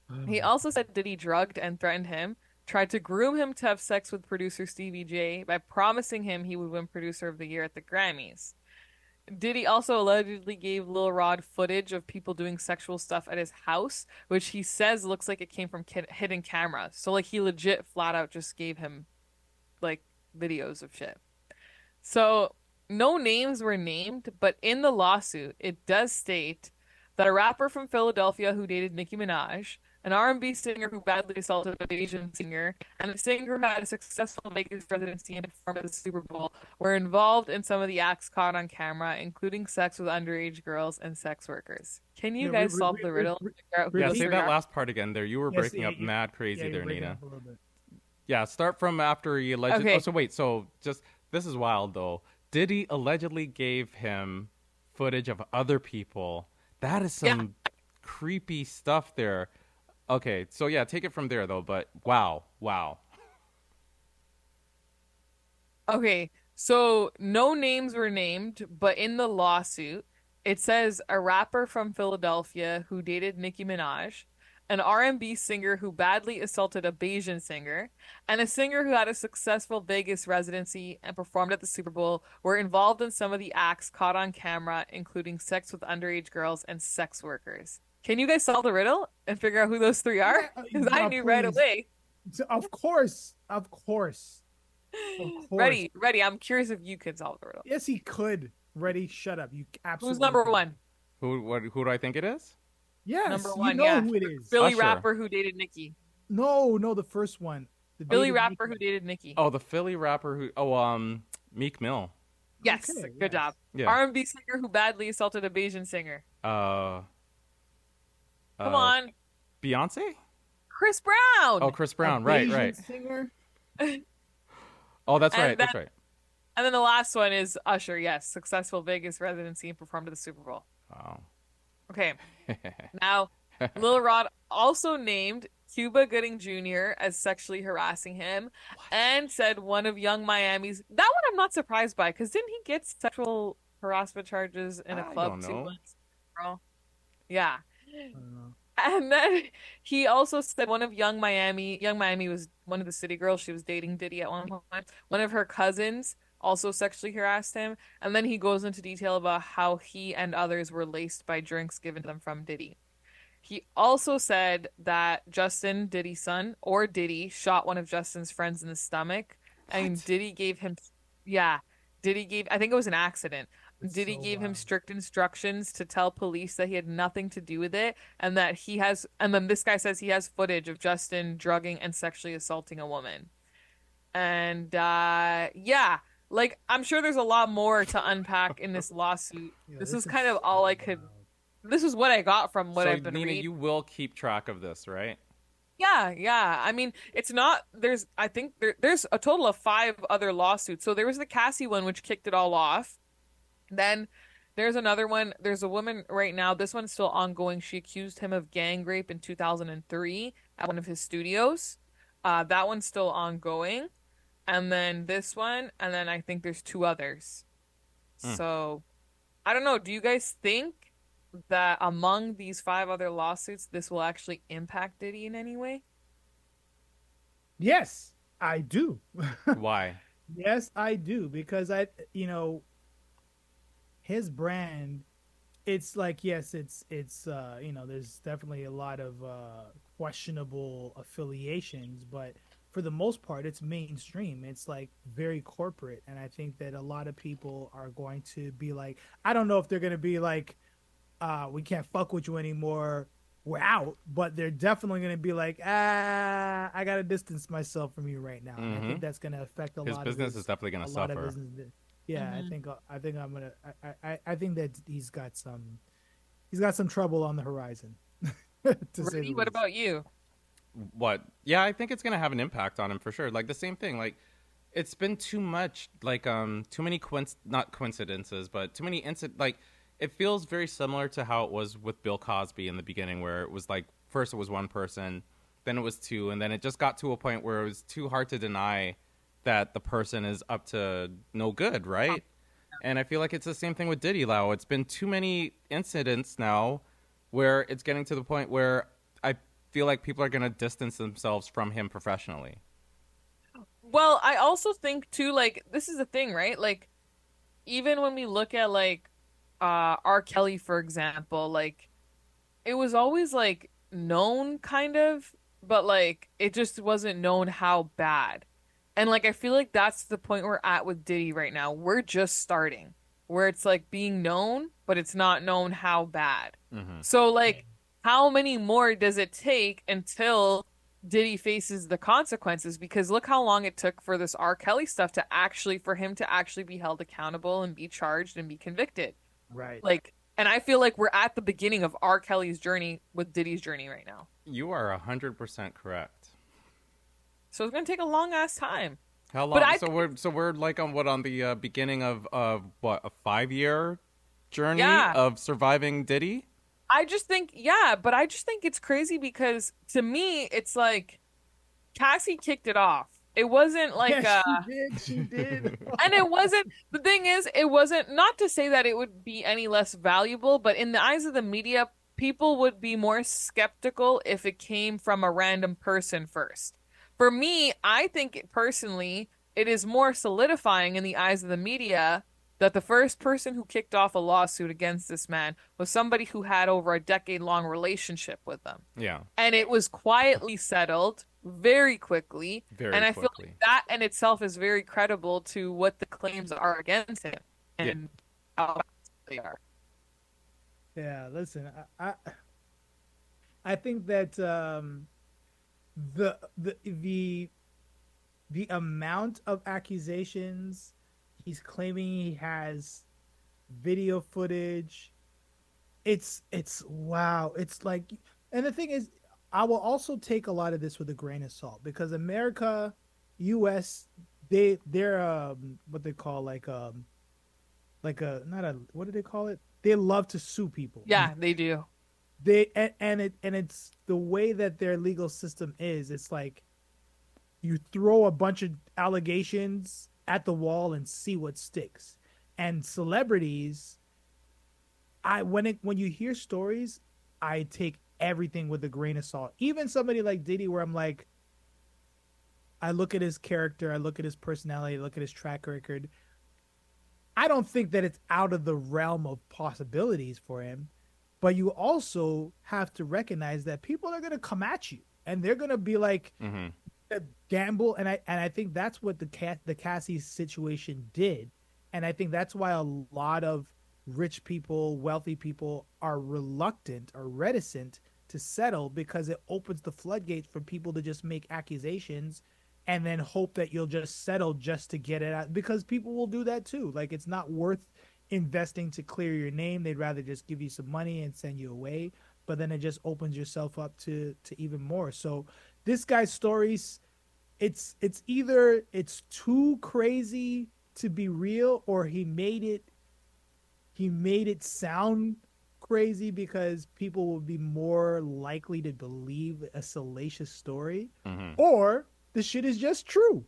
He also said Diddy drugged and threatened him, tried to groom him to have sex with producer Stevie J by promising him he would win Producer of the Year at the Grammys. Diddy also allegedly gave Lil Rod footage of people doing sexual stuff at his house, which he says looks like it came from kid- hidden cameras. So like he legit flat out just gave him like videos of shit. So no names were named, but in the lawsuit it does state that a rapper from Philadelphia who dated Nicki Minaj, an R and B singer who badly assaulted an Asian singer, and a singer who had a successful Vegas residency and performed at the Super Bowl were involved in some of the acts caught on camera, including sex with underage girls and sex workers. Can you Yeah, guys re- solve re- the re- riddle? re- Figure out who Yeah, those say three that are? last part again there. You were Yes, breaking yeah, up yeah. mad crazy Yeah, you're there, breaking Nina. up a little bit. Yeah, start from after he allegedly. Okay. Oh, so wait, so just this is wild though. Diddy allegedly gave him footage of other people. That is some Yeah. creepy stuff there. Okay, so yeah, take it from there though. But wow, wow. Okay, so no names were named, but in the lawsuit, it says a rapper from Philadelphia who dated Nicki Minaj, an R and B singer who badly assaulted a Bayesian singer, and a singer who had a successful Vegas residency and performed at the Super Bowl were involved in some of the acts caught on camera, including sex with underage girls and sex workers. Can you guys solve the riddle and figure out who those three are? Yeah, Because I yeah, knew right please. away. So, of course, of course, of course. Ready, ready. I'm curious if you can solve the riddle. Yes, he could. Ready? Shut up. You absolutely. Who's number could. one? Who what? Who do I think it is? Yes, Number you one, know yeah. who it is. Billy Usher. rapper who dated Nicki. No, no, the first one. The Billy dated rapper who Nicki. dated Nicki. Oh, the Philly rapper who. Oh, um, Meek Mill. Yes, Okay, good yes. job. Yeah. R and B singer who badly assaulted a Bayesian singer. Uh. Come uh, on, Beyonce. Chris Brown. Oh, Chris A Brown. Right, Asian right. Singer. Oh, that's And right. That's that- right. And then the last one is Usher. Yes, successful Vegas residency and performed at the Super Bowl. Wow. Okay, now Lil Rod also named Cuba Gooding Junior as sexually harassing him, and said one of Young Miami's. That one I'm not surprised by, because didn't he get sexual harassment charges in a I club don't too? know. once? Girl? Yeah. I don't know. And then he also said one of Young Miami, Young Miami was one of the city girls. She was dating Diddy at one point. One of her cousins also sexually harassed him. And then he goes into detail about how he and others were laced by drinks given to them from Diddy. He also said that Justin, Diddy's son, or Diddy, shot one of Justin's friends in the stomach. And What? Diddy gave him, yeah, Diddy gave, I think it was an accident. That's Diddy so gave him wild. strict instructions to tell police that he had nothing to do with it, and that he has, and then this guy says he has footage of Justin drugging and sexually assaulting a woman. And uh yeah, like I'm sure there's a lot more to unpack in this lawsuit. Yeah, This is kind of all I could, wild. this is what I got from what so I've been Nina, reading. you will keep track of this, right? Yeah, yeah. I mean, it's not, there's, I think there, there's a total of five other lawsuits. So there was the Cassie one, which kicked it all off. Then there's another one. There's a woman right now. This one's still ongoing. She accused him of gang rape in two thousand three at one of his studios. Uh, that one's still ongoing. And then this one, and then I think there's two others. Hmm. So I don't know. Do you guys think that among these five other lawsuits, this will actually impact Diddy in any way? Yes, I do. Why? Yes, I do, because I, you know, his brand, it's like, yes, it's it's uh, you know, there's definitely a lot of uh questionable affiliations, but for the most part it's mainstream. It's like very corporate, and I think that a lot of people are going to be like, I don't know if they're going to be like uh we can't fuck with you anymore, we're out, but they're definitely going to be like, ah, I got to distance myself from you right now. And I Mhm. think that's going to affect a His lot business of his, is definitely going a to lot of suffer. business. Yeah, I Mhm. think I think I'm gonna. I, I I think that he's got some, he's got some trouble on the horizon. to say Rudy, the what least. about you? What? Yeah, I think it's gonna have an impact on him for sure. Like the same thing. Like it's been too much. Like um, too many coinc- not coincidences, but too many incident. Like it feels very similar to how it was with Bill Cosby in the beginning, where it was like first it was one person, then it was two, and then it just got to a point where it was too hard to deny that the person is up to no good, right? And I feel like it's the same thing with Diddy Lau. It's been too many incidents now where it's getting to the point where I feel like people are going to distance themselves from him professionally. Well, I also think too, like this is the thing, right? Like even when we look at like uh R. Kelly, for example, like it was always like known kind of, but like it just wasn't known how bad. And like I feel like that's the point we're at with Diddy right now. We're just starting where it's like being known, but it's not known how bad. Mm-hmm. So like how many more does it take until Diddy faces the consequences? Because look how long it took for this R. Kelly stuff to actually for him to actually be held accountable and be charged and be convicted. Right. Like, and I feel like we're at the beginning of R. Kelly's journey with Diddy's journey right now. You are one hundred percent correct. So it's gonna take a long ass time. How long? But I so we're so we're like on what on the uh, beginning of of what a five year journey Yeah. of surviving Diddy. I just think, yeah, but I just think it's crazy because to me, it's like Cassie kicked it off. It wasn't like, yeah, uh, she did. She did. and it wasn't, the thing is, it wasn't, not to say that it would be any less valuable, but in the eyes of the media, people would be more skeptical if it came from a random person first. For me, I think it, personally, it is more solidifying in the eyes of the media that the first person who kicked off a lawsuit against this man was somebody who had over a decade-long relationship with them. Yeah. And it was quietly settled very quickly. Very and I quickly. feel like that in itself is very credible to what the claims are against him and how they are. Yeah, listen, I, I, I think that um, the the the the amount of accusations he's claiming he has, video footage, it's it's wow, it's like, and the thing is, I will also take a lot of this with a grain of salt because America, U S, they they're um what they call like um like a not a what do they call it? They love to sue people. Yeah, they do. They and, and it and it's the way that their legal system is. It's like you throw a bunch of allegations at the wall and see what sticks. And celebrities, I when it when you hear stories, I take everything with a grain of salt. Even somebody like Diddy, where I'm like, I look at his character, I look at his personality, I look at his track record. I don't think that it's out of the realm of possibilities for him, but you also have to recognize that people are going to come at you and they're going to be like, Mm-hmm. gamble. And I, and I think that's what the cat, the Cassie situation did. And I think that's why a lot of rich people, wealthy people are reluctant or reticent to settle because it opens the floodgates for people to just make accusations and then hope that you'll just settle just to get it out, because people will do that too. Like, it's not worth investing to clear your name. They'd rather just give you some money and send you away, but then it just opens yourself up to to even more. So this guy's stories, it's it's either it's too crazy to be real, or he made it he made it sound crazy because people will be more likely to believe a salacious story, Mm-hmm. or the shit is just true.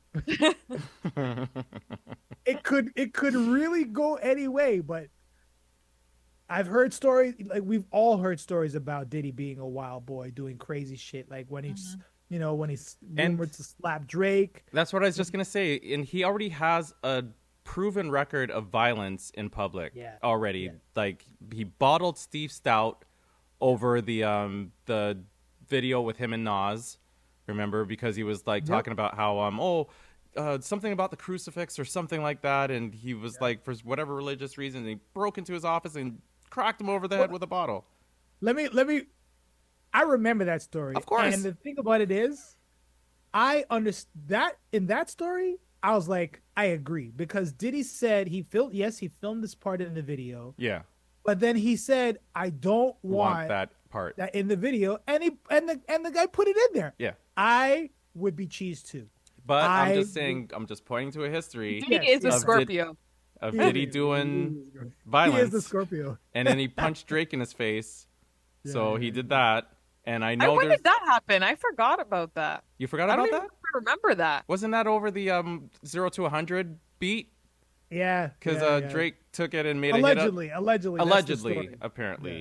It could it could really go any way, but I've heard stories, like we've all heard stories about Diddy being a wild boy doing crazy shit, like when he's you know when he's And- rumored to slap Drake. That's what I was just gonna say, and he already has a proven record of violence in public Yeah. already. Yeah. Like he bottled Steve Stout over the um the video with him and Nas. Remember, because he was like Yep. talking about how um oh uh, something about the crucifix or something like that, and he was like, for whatever religious reason, he broke into his office and cracked him over the head with a bottle. Let me let me I remember that story. Of course. And the thing about it is, I understand that in that story, I was like, I agree, because Diddy said he filmed yes, he filmed this part in the video, Yeah, but then he said, I don't want, want that part. that in the video, and he and the and the guy put it in there. Yeah, I would be cheese too. but I, I- am just saying, I'm just pointing to a history Yeah. Diddy is a Of Did- Scorpio. of He Diddy is. doing He is the violence, Scorpio. and then he punched Drake in his face. So Yeah. he did that, and I And know when there's. did that happen? I forgot about that. You forgot I about don't even that? remember that. Wasn't that over the um zero to a hundred beat? Yeah, Because yeah, uh, yeah. Drake took it and made a hit. allegedly, allegedly, Up. that's the Allegedly, story. apparently. Yeah.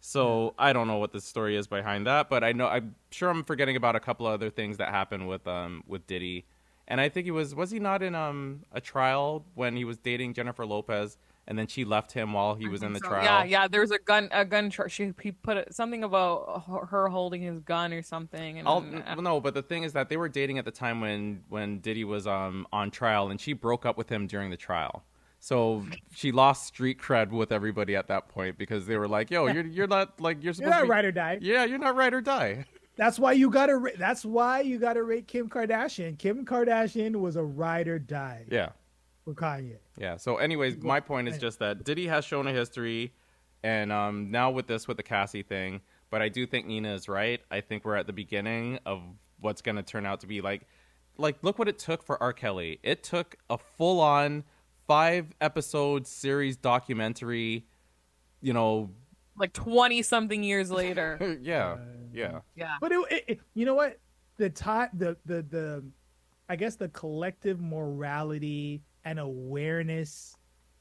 So I don't know what the story is behind that, but I know I'm sure I'm forgetting about a couple of other things that happened with um with Diddy, and I think he was was he not in um a trial when he was dating Jennifer Lopez, and then she left him while he I was in think the so. trial. Yeah, yeah. There's a gun, a gun charge. She he put it, something about her her holding his gun or something. And I'll, uh, no, but the thing is that they were dating at the time when when Diddy was um on trial, and she broke up with him during the trial. So she lost street cred with everybody at that point because they were like, "Yo, you're you're not like you're You're supposed not to be, ride or die. yeah, you're not ride or die." That's why you gotta. ra- That's why you gotta rate Kim Kardashian. Kim Kardashian was a ride or die Yeah, for Kanye. yeah. So, anyways, my point is just that Diddy has shown a history, and um now with this with the Cassie thing, but I do think Nina is right. I think we're at the beginning of what's going to turn out to be like, like look what it took for R. Kelly. It took a full on five episode series documentary, you know. like twenty something years later. yeah, yeah, Yeah. But it, it, it- you know what? The time, the the the, I guess the collective morality and awareness,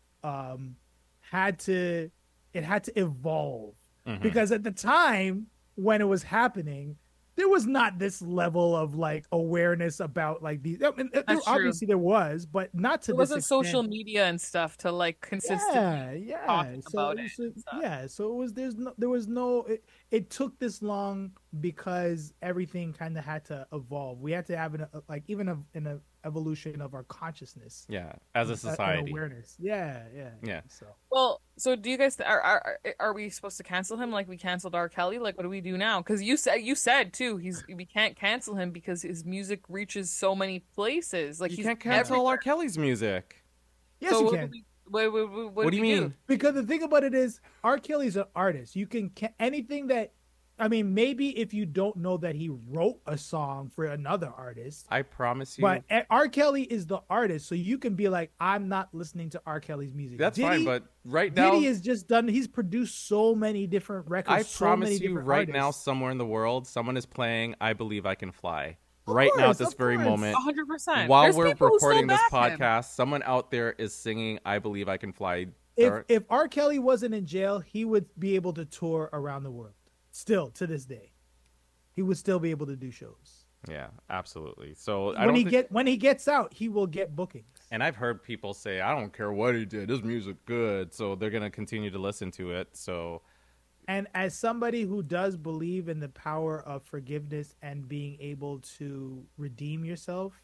um, had to, it had to evolve Mhm. because at the time when it was happening, there was not this level of like awareness about like these. I mean, there, That's true. obviously there was, but not to There this wasn't extent. social media and stuff to like consistently. Yeah, yeah. talking So, about it so- and stuff. yeah, so it was there's no there was no it, it took this long because everything kind of had to evolve. We had to have an, a, like even a, an a evolution of our consciousness yeah. As a and- and society, awareness. Yeah, yeah, Yeah. So Well, so do you guys are are are we supposed to cancel him like we canceled R. Kelly? Like, what do we do now? Because you said you said too, he's we can't cancel him because his music reaches so many places. Like you he's can't cancel R. everywhere. Kelly's music. yes, So you what do can. we- What, what, what, What, do you mean? Because the thing about it is, R. Kelly's an artist. You can ca- anything that, I mean, maybe if you don't know that he wrote a song for another artist, I promise you. but A- R. Kelly is the artist, so you can be like, I'm not listening to R. Kelly's music. That's Diddy, fine, but right now, Diddy has just done. He's produced so many different records. I so many promise you, different right now, artists. somewhere in the world, someone is playing "I Believe I Can Fly." Of right now, at course, this of very course. moment, one hundred percent. while There's we're people who still recording this back him. podcast, someone out there is singing "I Believe I Can Fly." If There- if R. Kelly wasn't in jail, he would be able to tour around the world. Still to this day, he would still be able to do shows. yeah, absolutely. So I When don't he think, get when he gets out, he will get bookings. and I've heard people say, "I don't care what he did, his music good," so they're gonna continue to listen to it. So And as somebody who does believe in the power of forgiveness and being able to redeem yourself,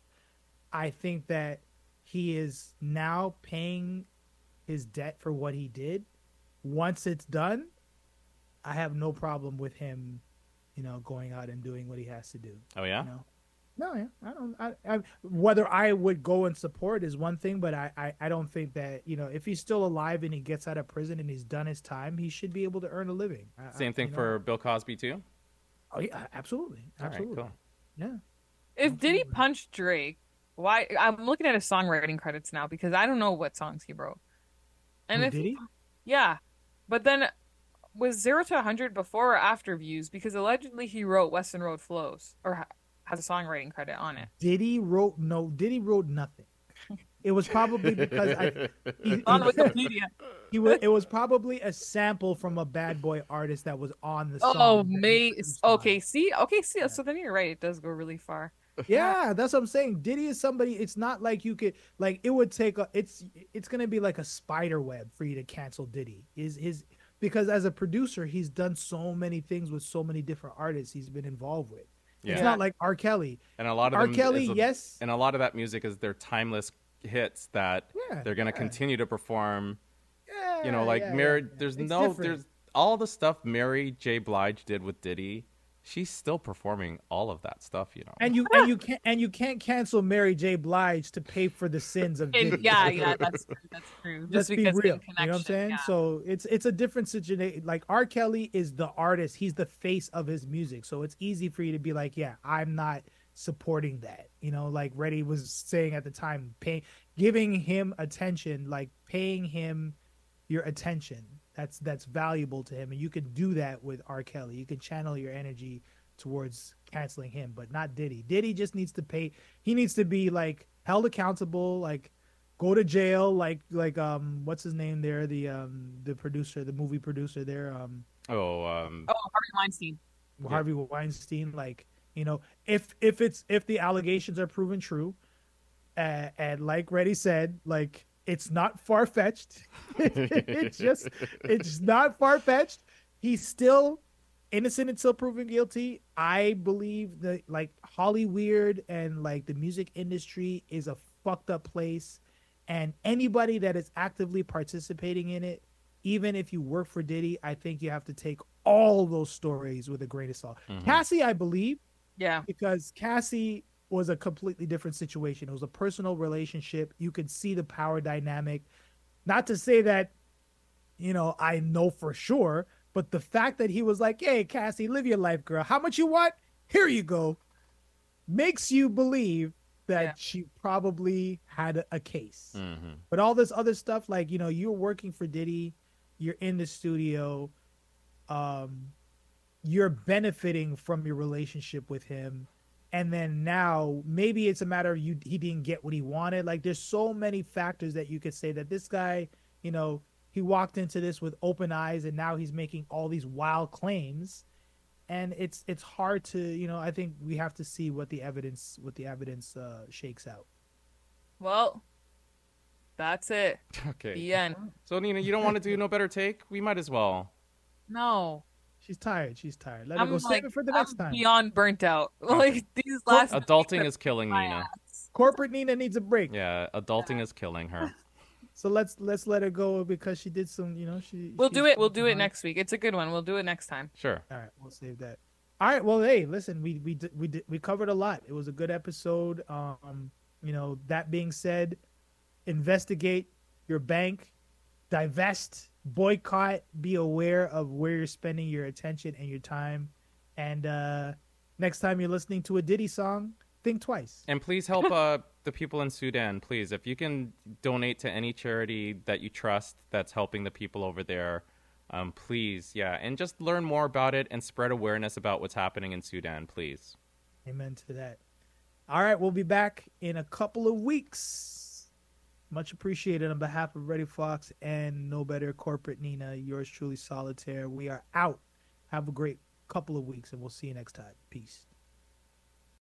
I think that he is now paying his debt for what he did. Once it's done, I have no problem with him, you know, going out and doing what he has to do. oh yeah, You know? No, yeah, I don't. I, I, whether I would go and support is one thing, but I, I, I don't think that, you know, if he's still alive and he gets out of prison and he's done his time, he should be able to earn a living. I- same I- thing you know? for Bill Cosby too. Oh yeah, absolutely, All right, absolutely. cool. Yeah. If Diddy Absolutely. punched Drake, why? I'm looking at his songwriting credits now because I don't know what songs he wrote. And Who, if did he? yeah, but then was zero to a hundred before or after Views? Because allegedly he wrote Western Road Flows or ha- has a songwriting credit on it. Diddy wrote no. Diddy wrote nothing. It was probably because I. He, On he, Wikipedia. he was. It was probably a sample from a Bad Boy artist that was on the song. Oh, that he mate. produced on. Okay, see, okay, see. So then you're right. It does go really far. Yeah, that's what I'm saying. Diddy is somebody. It's not like you could like. It would take a. It's it's gonna be like a spider web for you to cancel Diddy. Is his because as a producer, he's done so many things with so many different artists he's been involved with. It's Yeah. not like R. Kelly. And a lot of R. them Kelly, is a- yes. and a lot of that music is their timeless hits that Yeah, they're gonna yeah. continue to perform. Yeah, You know, like yeah, Mary. yeah, yeah. There's It's no, different. there's all the stuff Mary J. Blige did with Diddy. She's still performing all of that stuff. You know. And you and you can't and you can't cancel Mary J. Blige to pay for the sins of And Diddy. yeah, yeah, that's true. That's true. Let's Just be because real. of the You know what I'm connection, saying? yeah. So it's it's a different situation. Like R. Kelly is the artist. He's the face of his music. So it's easy for you to be like, yeah, I'm not supporting that. You know, like Reddy was saying at the time, paying giving him attention, like paying him your attention. That's that's valuable to him. And you can do that with R. Kelly. You can channel your energy towards canceling him, but not Diddy. Diddy just needs to pay. He needs to be like held accountable, like go to jail, like like um what's his name there, the um the producer, the movie producer there, um Oh, um, Oh, Harvey Weinstein. Yeah. Harvey Weinstein, like, you know, if if it's if the allegations are proven true, uh, and like Reddy said, like it's not far fetched. it's just it's not far fetched. He's still innocent until proven guilty. I believe that like Hollywood and like the music industry is a fucked up place, and anybody that is actively participating in it, even if you work for Diddy, I think you have to take all those stories with a grain of salt. Mhm. Cassie, I believe, Yeah. because Cassie was a completely different situation. It was a personal relationship. You could see the power dynamic. Not to say that, you know, I know for sure, but the fact that he was like, "Hey, Cassie, live your life, girl. How much you want? Here you go," makes you believe that Yeah. she probably had a, a case. mhm. But all this other stuff, like, you know, you're working for Diddy, you're in the studio, um, you're benefiting from your relationship with him. And then now maybe it's a matter of you he didn't get what he wanted. Like there's so many factors that you could say that this guy, you know, he walked into this with open eyes and now he's making all these wild claims. And it's it's hard to, you know, I think we have to see what the evidence what the evidence uh shakes out. Well, that's it. Okay. The end. So Nina, you don't want to do no better take? We might as well. No. She's tired. She's tired. Let her I'm go. Save like, it for the I'm next time. beyond burnt out. Like these last Adulting weeks is killing my Nina. ass. Corporate Nina needs a break. Yeah, adulting is killing her. So let's let's let her go because she did some, you know, she We'll she's do it. We'll do it behind. next week. It's a good one. We'll do it next time. Sure. All right, we'll save that. All right, well, hey, listen, we we did- we did, we covered a lot. It was a good episode. Um, you know, that being said, investigate your bank, divest, boycott, be aware of where you're spending your attention and your time. And uh next time you're listening to a Diddy song, think twice. And please help uh, the people in Sudan, please. If you can donate to any charity that you trust that's helping the people over there, um, please, yeah. And just learn more about it and spread awareness about what's happening in Sudan, please. Amen to that. All right, we'll be back in a couple of weeks. Much appreciated on behalf of Reddy Fox and No Better Corporate Nina. Yours truly, Solitaire. We are out. Have a great couple of weeks, and we'll see you next time. Peace.